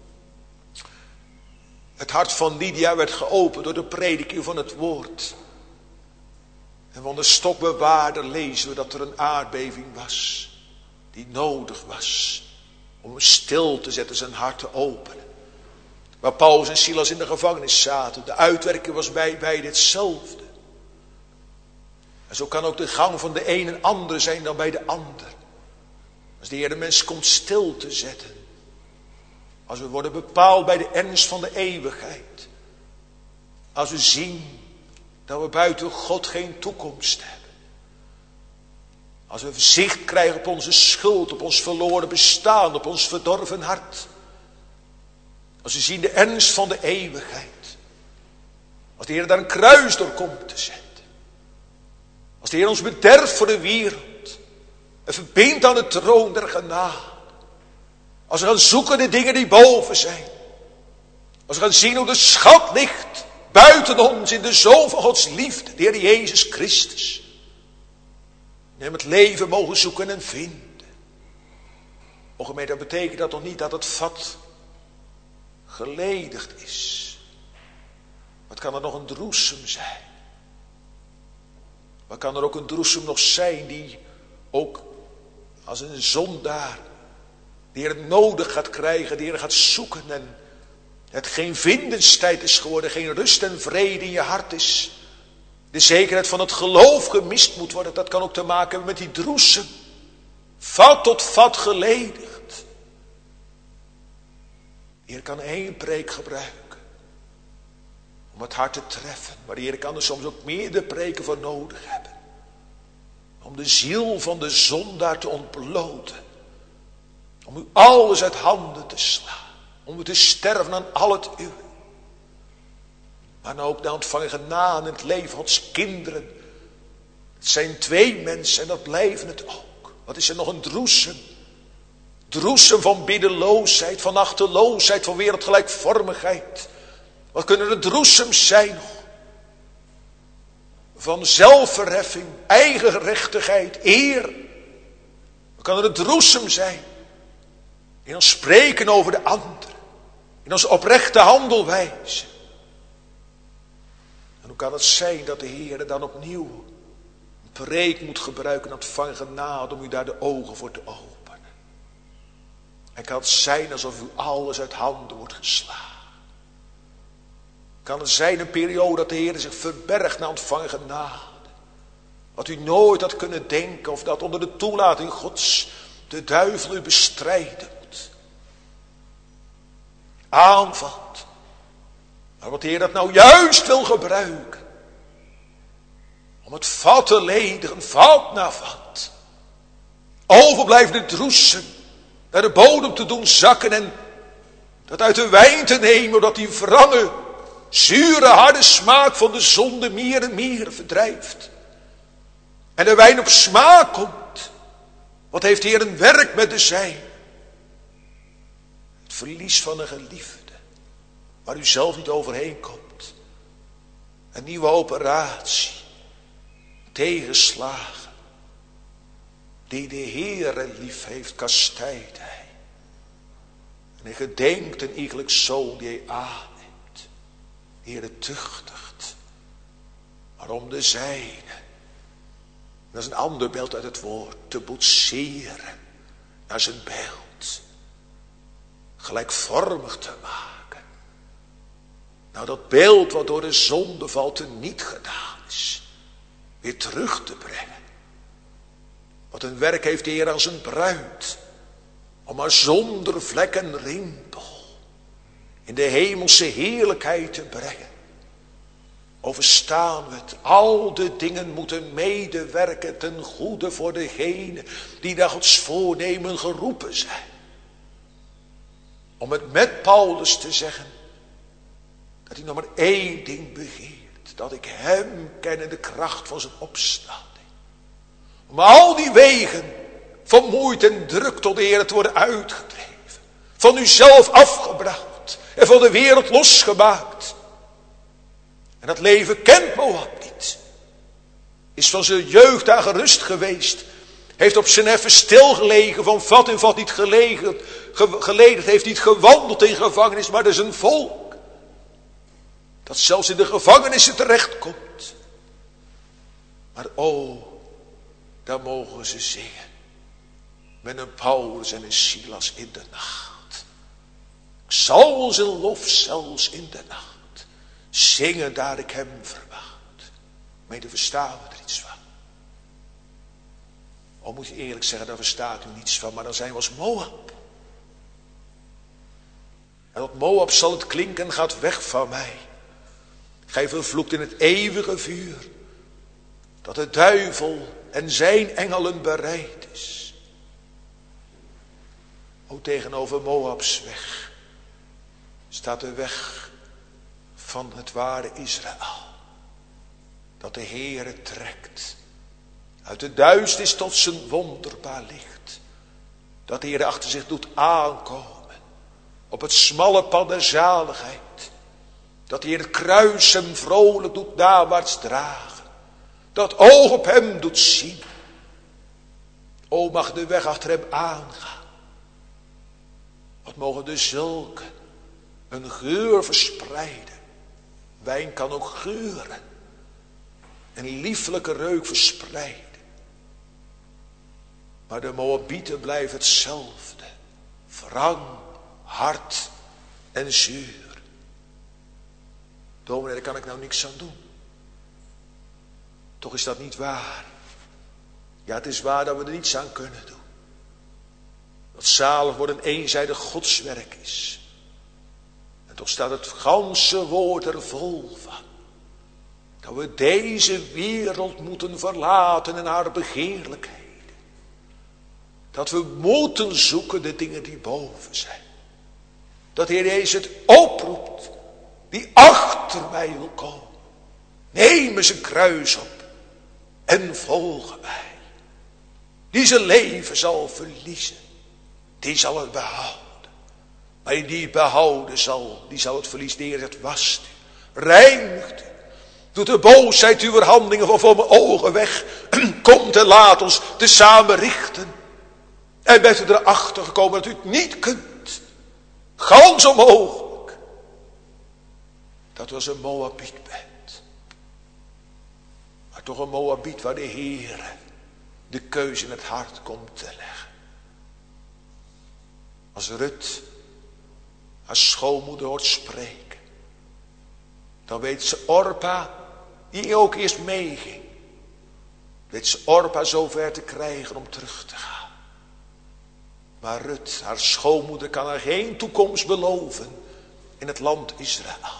Het hart van Lydia werd geopend door de prediking van het woord. En van de stokbewaarder lezen we dat er een aardbeving was, die nodig was om hem stil te zetten, zijn hart te openen. Waar Paulus en Silas in de gevangenis zaten, de uitwerking was bij beide hetzelfde. En zo kan ook de gang van de een en ander zijn dan bij de ander. Als de Heer de mens komt stil te zetten. Als we worden bepaald bij de ernst van de eeuwigheid. Als we zien dat we buiten God geen toekomst hebben. Als we zicht krijgen op onze schuld, op ons verloren bestaan, op ons verdorven hart. Als we zien de ernst van de eeuwigheid. Als de Heer daar een kruis door komt te zetten. Als de Heer ons bederft voor de wereld. En verbindt aan de troon der genade. Als we gaan zoeken de dingen die boven zijn. Als we gaan zien hoe de schat ligt buiten ons in de Zoon van Gods liefde, de Heer Jezus Christus. En hem het leven mogen zoeken en vinden. O gemeente, dat betekent dat nog niet dat het vat geledigd is. Wat kan er nog een droesem zijn? Wat kan er ook een droesem nog zijn die ook als een zondaar de Heer nodig gaat krijgen, de Heer gaat zoeken en het geen vindenstijd is geworden, geen rust en vrede in je hart is. De zekerheid van het geloof gemist moet worden, dat kan ook te maken hebben met die droesem. Vat tot vat geledigd. De Heer kan één preek gebruiken om het hart te treffen, maar de Heer kan er soms ook meerdere preken voor nodig hebben. Om de ziel van de zondaar te ontbloten. Om u alles uit handen te slaan. Om u te sterven aan al het uwe. Maar ook na ontvangen genade in het leven van ons kinderen. Het zijn twee mensen en dat blijven het ook. Wat is er nog een droesem? Droesem van biddeloosheid, van achteloosheid, van wereldgelijkvormigheid. Wat kunnen de droesems zijn nog? Van zelfverheffing, eigen gerechtigheid, eer. Wat kan er een droesem zijn? In ons spreken over de ander. In onze oprechte handelwijze. En hoe kan het zijn dat de Heer dan opnieuw een preek moet gebruiken en ontvangen genade om u daar de ogen voor te openen. En kan het zijn alsof u alles uit handen wordt geslagen. Kan het zijn een periode dat de Heer zich verbergt na ontvangen genade. Wat u nooit had kunnen denken of dat onder de toelating Gods de duivel u bestrijden moet. Aanvalt. Maar wat de Heer dat nou juist wil gebruiken. Om het vat te ledigen, vat na vat. Overblijvende droesem naar de bodem te doen zakken en dat uit de wijn te nemen, dat die wrange, zure, harde smaak van de zonde meer en meer verdrijft. En de wijn op smaak komt. Wat heeft de Heer een werk met de zijn? Het verlies van een geliefde, waar u zelf niet overheen komt. Een nieuwe operatie. Tegenslagen. Die de Heere lief heeft, kastijdt hij. En hij gedenkt een iegelijk zoon die hij aanneemt. De Heere tuchtigt. Maar om de zijne Dat is een ander beeld uit het woord. Te boetseren naar zijn beeld. Gelijkvormig te maken. Nou, dat beeld wat door de zondeval teniet gedaan is. Weer terug te brengen. Wat een werk heeft de Heer aan zijn bruid. Om haar zonder vlek en rimpel in de hemelse heerlijkheid te brengen. Overstaan we het. Al de dingen moeten medewerken ten goede voor degenen die naar Gods voornemen geroepen zijn. Om het met Paulus te zeggen. Dat hij nog maar één ding begeert. Dat ik hem ken in de kracht van zijn opstanding. Om al die wegen van moeite en druk tot de Heer te worden uitgedreven. Van uzelf afgebracht. En van de wereld losgemaakt. En dat leven kent Moab niet. Is van zijn jeugd aan gerust geweest. Heeft op zijn heffen stilgelegen. Van vat in vat niet geleden. Heeft niet gewandeld in gevangenis. Maar dat is een volk. Dat zelfs in de gevangenissen terechtkomt. Maar daar mogen ze zingen. Met een Paulus en een Silas in de nacht. Ik zal zijn lof zelfs in de nacht zingen daar ik hem verwacht. Mede verstaan we er iets van. Moet je eerlijk zeggen, daar verstaat u niets van. Maar dan zijn we als Moab. En dat Moab zal het klinken, gaat weg van mij. Gij vervloekt in het eeuwige vuur. Dat de duivel en zijn engelen bereid is. Tegenover Moabs weg staat de weg van het ware Israël. Dat de Heere trekt. Uit de duisternis tot zijn wonderbaar licht. Dat de Heere achter zich doet aankomen. Op het smalle pad der zaligheid. Dat de Heer het kruis hem vrolijk doet daarwaarts dragen. Dat oog op hem doet zien. Mag de weg achter hem aangaan. Wat mogen de zulken een geur verspreiden. Wijn kan ook geuren. Een lieflijke reuk verspreiden. Maar de Moabieten blijven hetzelfde. Wrang, hard en zuur. Dominee, daar kan ik nou niks aan doen. Toch is dat niet waar. Ja, het is waar dat we er niets aan kunnen doen. Dat zalig worden een eenzijdig godswerk is. En toch staat het ganse woord er vol van. Dat we deze wereld moeten verlaten en haar begeerlijkheden. Dat we moeten zoeken de dingen die boven zijn. Dat de Heer Jezus het oproept. Die achter mij wil komen. Neem zijn kruis op. En volg mij. Die zijn leven zal verliezen. Die zal het behouden. Maar die behouden zal, die zal het verlies. De Heer het wast u. Reinigt u. Doet de boosheid uw handelingen van voor mijn ogen weg. Komt en laat ons tezamen richten. En bent u erachter gekomen dat u het niet kunt. Gans onmogelijk. Dat was een Moabiet bent. Maar toch een Moabiet waar de Heer de keuze in het hart komt te leggen. Als Rut haar schoonmoeder hoort spreken. Dan weet ze Orpa, die ook eerst meeging. Weet ze Orpa zover te krijgen om terug te gaan. Maar Rut, haar schoonmoeder, kan haar geen toekomst beloven in het land Israël.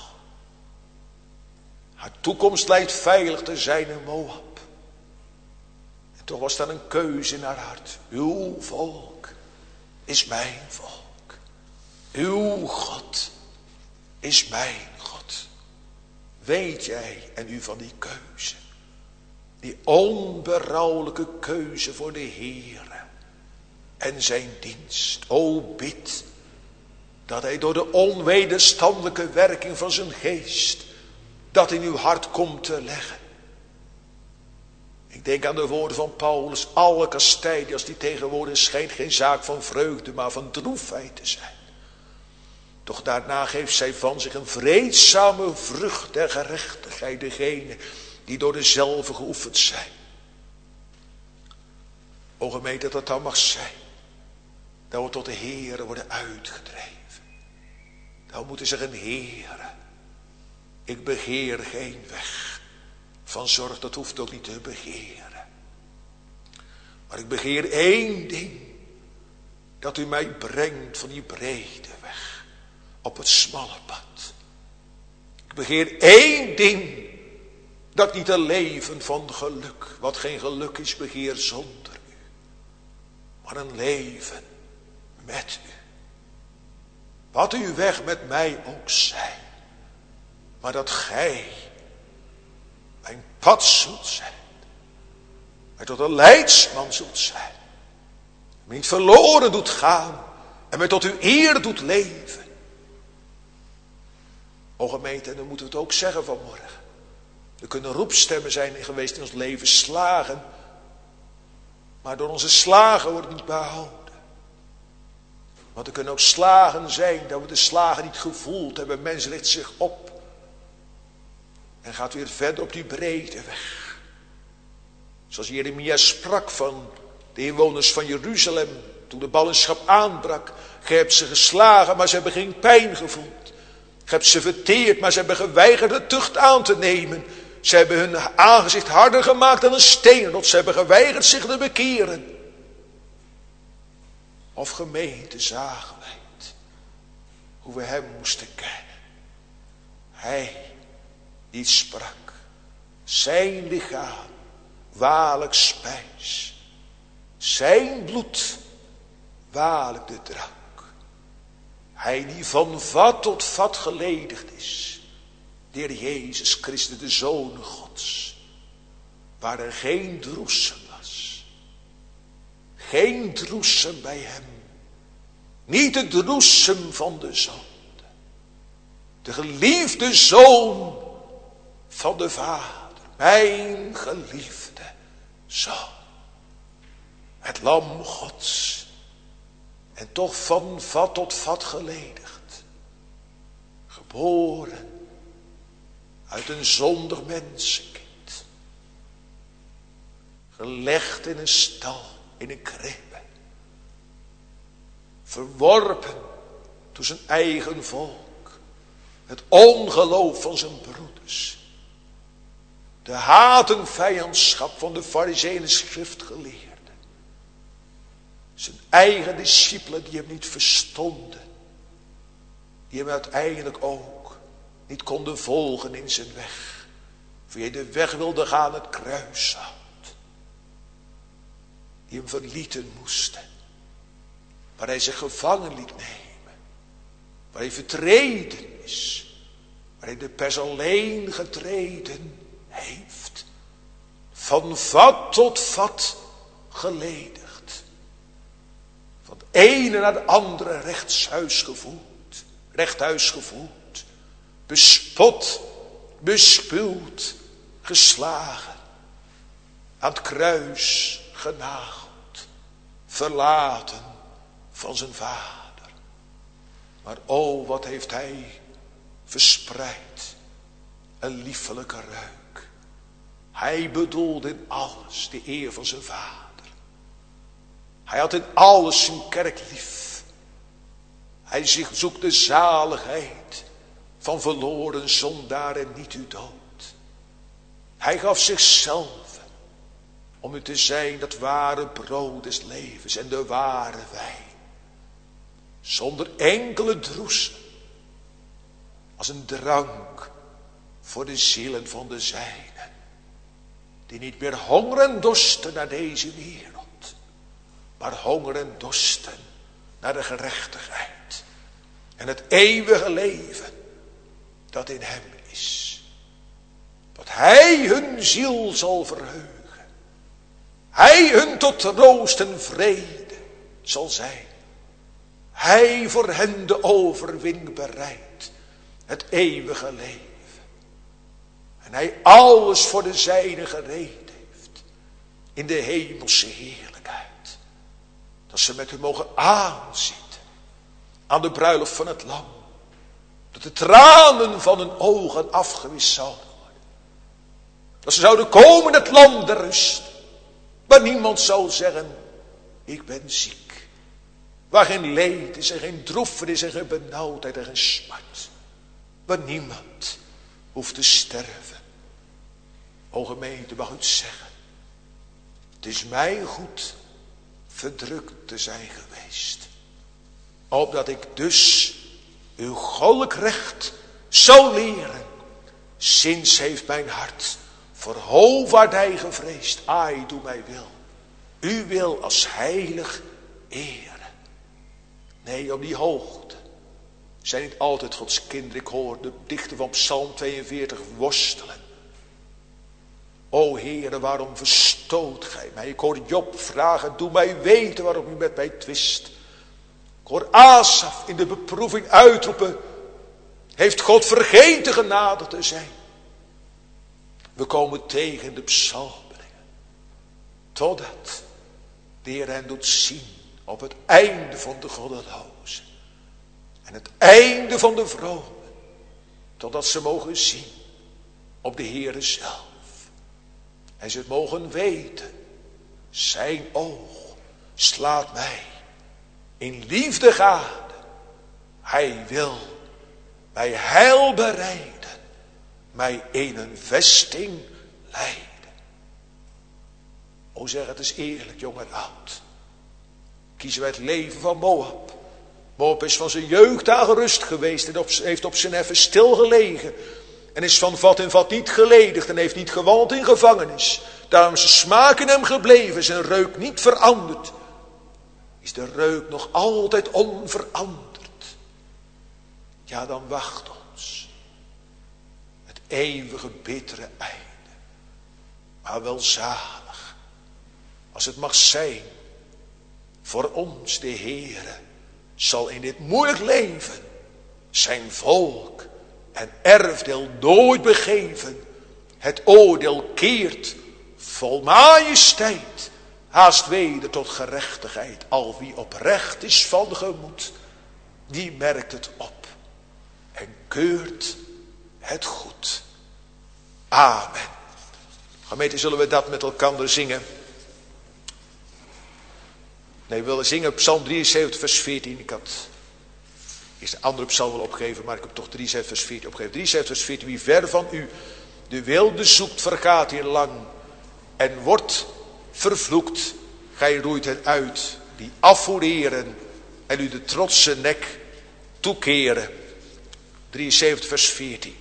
Haar toekomst lijkt veilig te zijn in Moab. En toch was daar een keuze in haar hart. Uw volk is mijn volk. Uw God is mijn God. Weet jij en u van die keuze. Die onberouwelijke keuze voor de Heere en zijn dienst. O bid dat hij door de onwederstandelijke werking van zijn geest dat in uw hart komt te leggen. Ik denk aan de woorden van Paulus. Alle kastijding als die tegenwoordig schijnt geen zaak van vreugde maar van droefheid te zijn. Toch daarna geeft zij van zich een vreedzame vrucht der gerechtigheid. Degene die door dezelfde geoefend zijn. O gemeente, dat het dan mag zijn. Dat we tot de Heere worden uitgedreven. Dat we moeten zeggen, Heere, ik begeer geen weg van zorg, dat hoeft ook niet te begeren. Maar ik begeer één ding, dat u mij brengt van die brede weg op het smalle pad. Ik begeer één ding, dat niet een leven van geluk, wat geen geluk is, begeer zonder u. Maar een leven met u. Wat uw weg met mij ook zij. Maar dat gij mijn pad zult zijn. Mij tot een leidsman zult zijn. Mij niet verloren doet gaan. En mij tot uw eer doet leven. O gemeente, en dan moeten we het ook zeggen vanmorgen. Er kunnen roepstemmen zijn geweest in ons leven, slagen. Maar door onze slagen wordt het niet behouden. Want er kunnen ook slagen zijn, dat we de slagen niet gevoeld hebben. Mens richt zich op. En gaat weer verder op die brede weg. Zoals Jeremia sprak van de inwoners van Jeruzalem. Toen de ballingschap aanbrak. Gij hebt ze geslagen, maar ze hebben geen pijn gevoeld. Gij hebt ze verteerd, maar ze hebben geweigerd de tucht aan te nemen. Ze hebben hun aangezicht harder gemaakt dan een steenrots. Ze hebben geweigerd zich te bekeren. Of gemeente, zagen wij het. Hoe we hem moesten kennen. Hij die sprak. Zijn lichaam, waarlijk spijs. Zijn bloed, waarlijk de drank. Hij die van vat tot vat geledigd is. De Heer Jezus Christus, de Zoon Gods. Waar er geen droesem was. Geen droesem bij hem. Niet de droesem van de zonde. De geliefde Zoon van de Vader. Mijn geliefde Zoon. Het lam Gods. En toch van vat tot vat geledigd. Geboren uit een zondig mensenkind. Gelegd in een stal, in een kribbe. Verworpen door zijn eigen volk. Het ongeloof van zijn broeders. De haat en vijandschap van de Farizeeën en schriftgeleerden. Zijn eigen discipelen die hem niet verstonden. Die hem uiteindelijk ook niet konden volgen in zijn weg. Voor hij de weg wilde gaan, het kruis had. Die hem verlieten moesten. Waar hij zich gevangen liet nemen. Waar hij vertreden is. Waar hij de pers alleen getreden heeft. Van vat tot vat geledigd. Van het ene naar het andere rechtshuis gevoerd. Bespot, bespuwd, geslagen. Aan het kruis genageld. Verlaten van zijn vader. Maar o, wat heeft hij verspreid. Een liefelijke reuk. Hij bedoelde in alles de eer van zijn vader. Hij had in alles zijn kerk lief. Hij zoekt de zaligheid van verloren zondaar en niet uw dood. Hij gaf zichzelf om u te zijn dat ware brood des levens en de ware wijn. Zonder enkele droesem. Als een drank voor de zielen van de zijnen. Die niet meer hongeren en dorsten naar deze wereld. Maar hongeren en dorsten naar de gerechtigheid. En het eeuwige leven dat in hem is. Dat hij hun ziel zal verheugen. Hij hun tot troost en vrede zal zijn. Hij voor hen de overwinning bereidt. Het eeuwige leven. En hij alles voor de zijnen gereed heeft. In de hemelse heerlijkheid. Dat ze met hem mogen aanzitten. Aan de bruiloft van het lam. Dat de tranen van hun ogen afgewist zouden worden. Dat ze zouden komen in het land der rust. Waar niemand zou zeggen. ik ben ziek. Waar geen leed is en geen droefenis en geen benauwdheid en geen smart. Waar niemand hoeft te sterven. O gemeente, mag u het zeggen. Het is mij goed verdrukt te zijn geweest. Opdat ik dus uw goddelijk recht zou leren. Sinds heeft mijn hart voor hoogwaardij gevreesd. Ai, doe mij wil. U wil als heilig eren. Nee, op die hoogte zijn niet altijd Gods kinderen. Ik hoor de dichter van Psalm 42 worstelen. O Heere, waarom verstoot gij mij? Ik hoor Job vragen, doe mij weten waarom u met mij twist. Ik hoor Asaf in de beproeving uitroepen, heeft God vergeten genade te zijn? We komen tegen de psalmbrengen, totdat de Heer hen doet zien op het einde van de goddelozen en het einde van de vromen, totdat ze mogen zien op de Heere zelf. En ze het mogen weten, zijn oog slaat mij in liefde gade. Hij wil mij heil bereiden, mij in een vesting leiden. O zeg, het is eerlijk, jong en oud. Kiezen wij het leven van Moab. Moab is van zijn jeugd aan gerust geweest en heeft op zijn heffen stilgelegen. En is van vat en vat niet geledigd en heeft niet gewandeld in gevangenis. Daarom is de smaak in hem gebleven, zijn reuk niet veranderd. Is de reuk nog altijd onveranderd. Ja, dan wacht ons het eeuwige bittere einde. Maar wel zalig, als het mag zijn, voor ons de Heere zal in dit moeilijk leven zijn volk en erfdeel nooit begeven. Het oordeel keert vol majesteit haast weder tot gerechtigheid. Al wie oprecht is van gemoed, die merkt het op en keurt het goed. Amen. Gemeente, zullen we dat met elkaar zingen? Nee, we willen zingen Psalm 73 vers 14. Ik had eerst een andere psalm willen opgeven, maar ik heb toch 73 vers 14 opgegeven. 73 vers 14. Wie ver van u de wilde zoekt, vergaat hier lang en wordt vervloekt. Gij roeit hen uit die afvoereren en u de trotse nek toekeren. 73 vers 14.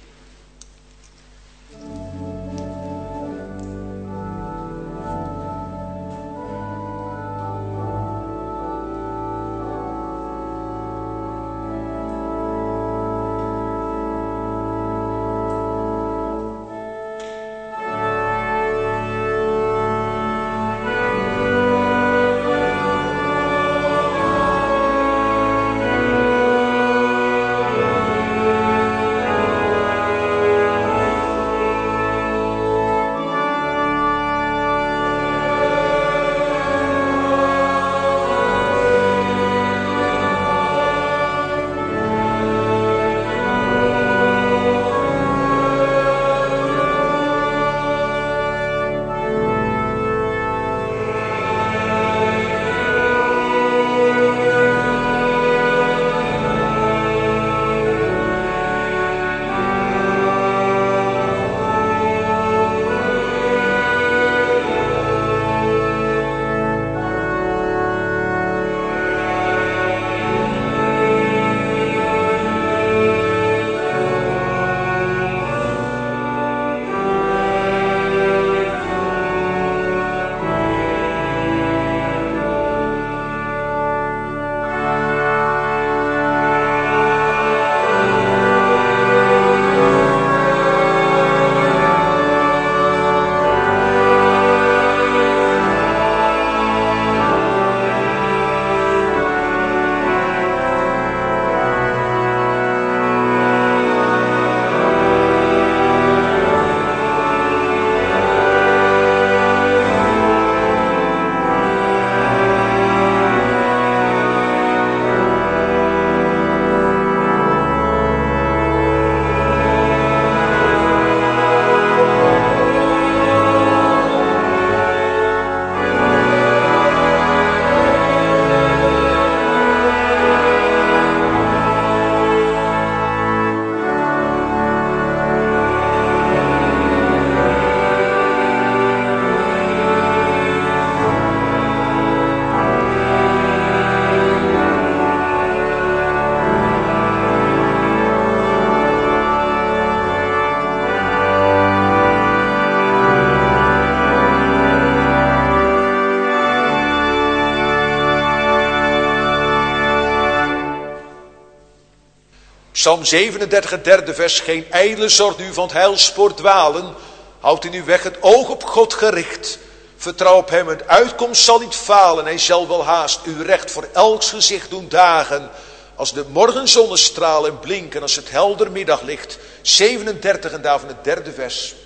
Psalm 37, het derde vers. Geen ijdele zorg u van het heilspoor dwalen. Houd in uw weg het oog op God gericht. Vertrouw op hem, het uitkomst zal niet falen. Hij zal wel haast uw recht voor elks gezicht doen dagen. Als de morgenzonnestralen blinken, als het helder middaglicht. 37 en daarvan het derde vers.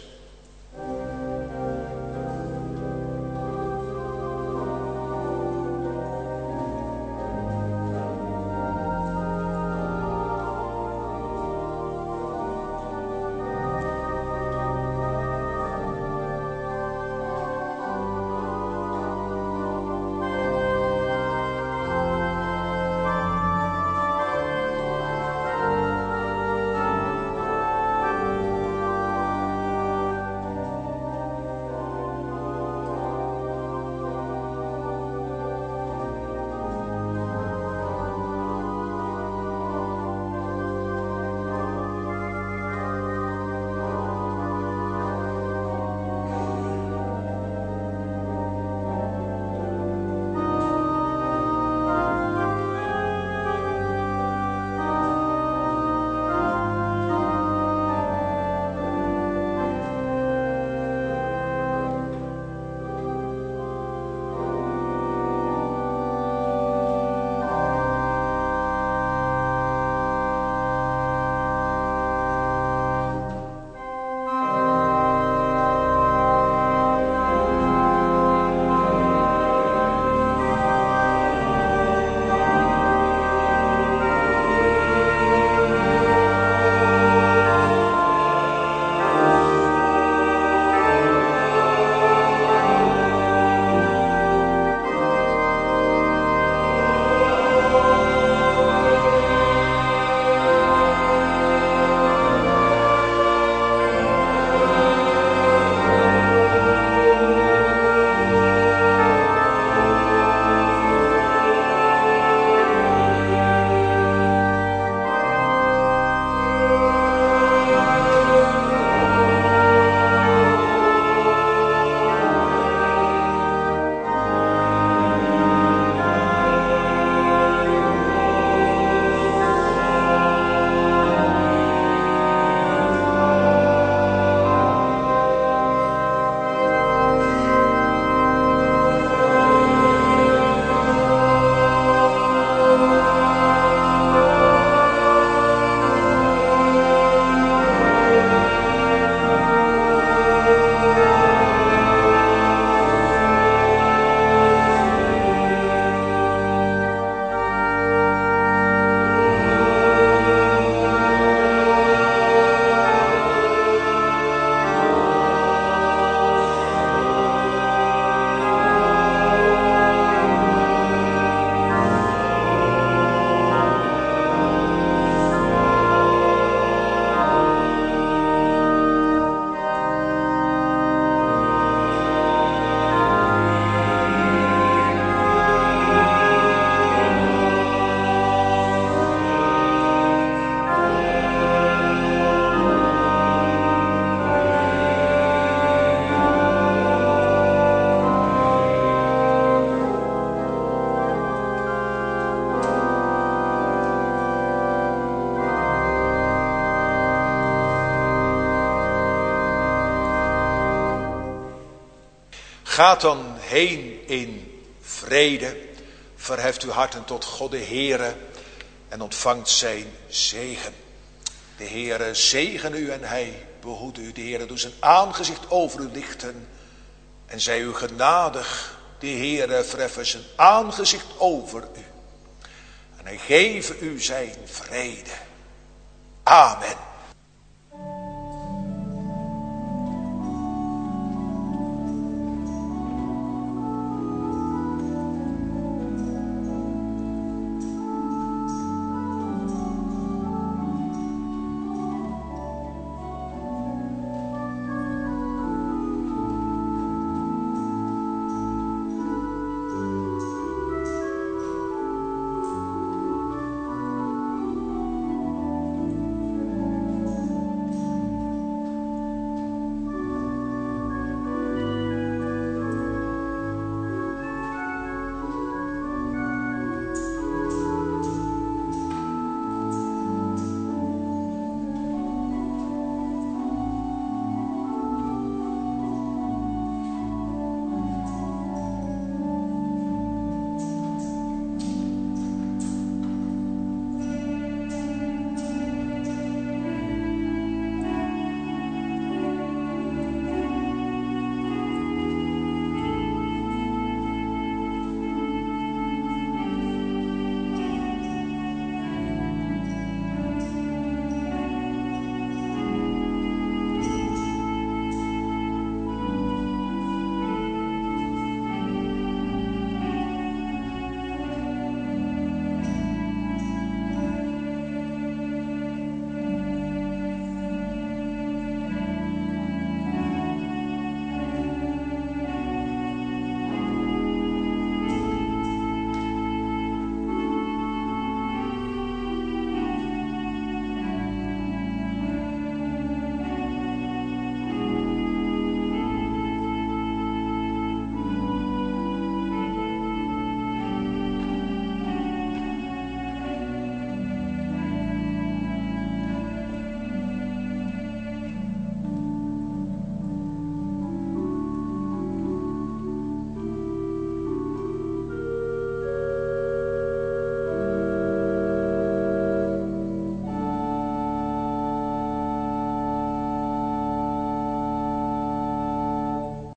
Gaat dan heen in vrede, verheft uw harten tot God de Heere en ontvangt zijn zegen. De Heere zegene u en hij behoede u. De Heere doet zijn aangezicht over u lichten en zij u genadig. De Heere verheffen zijn aangezicht over u en hij geven u zijn vrede. Amen.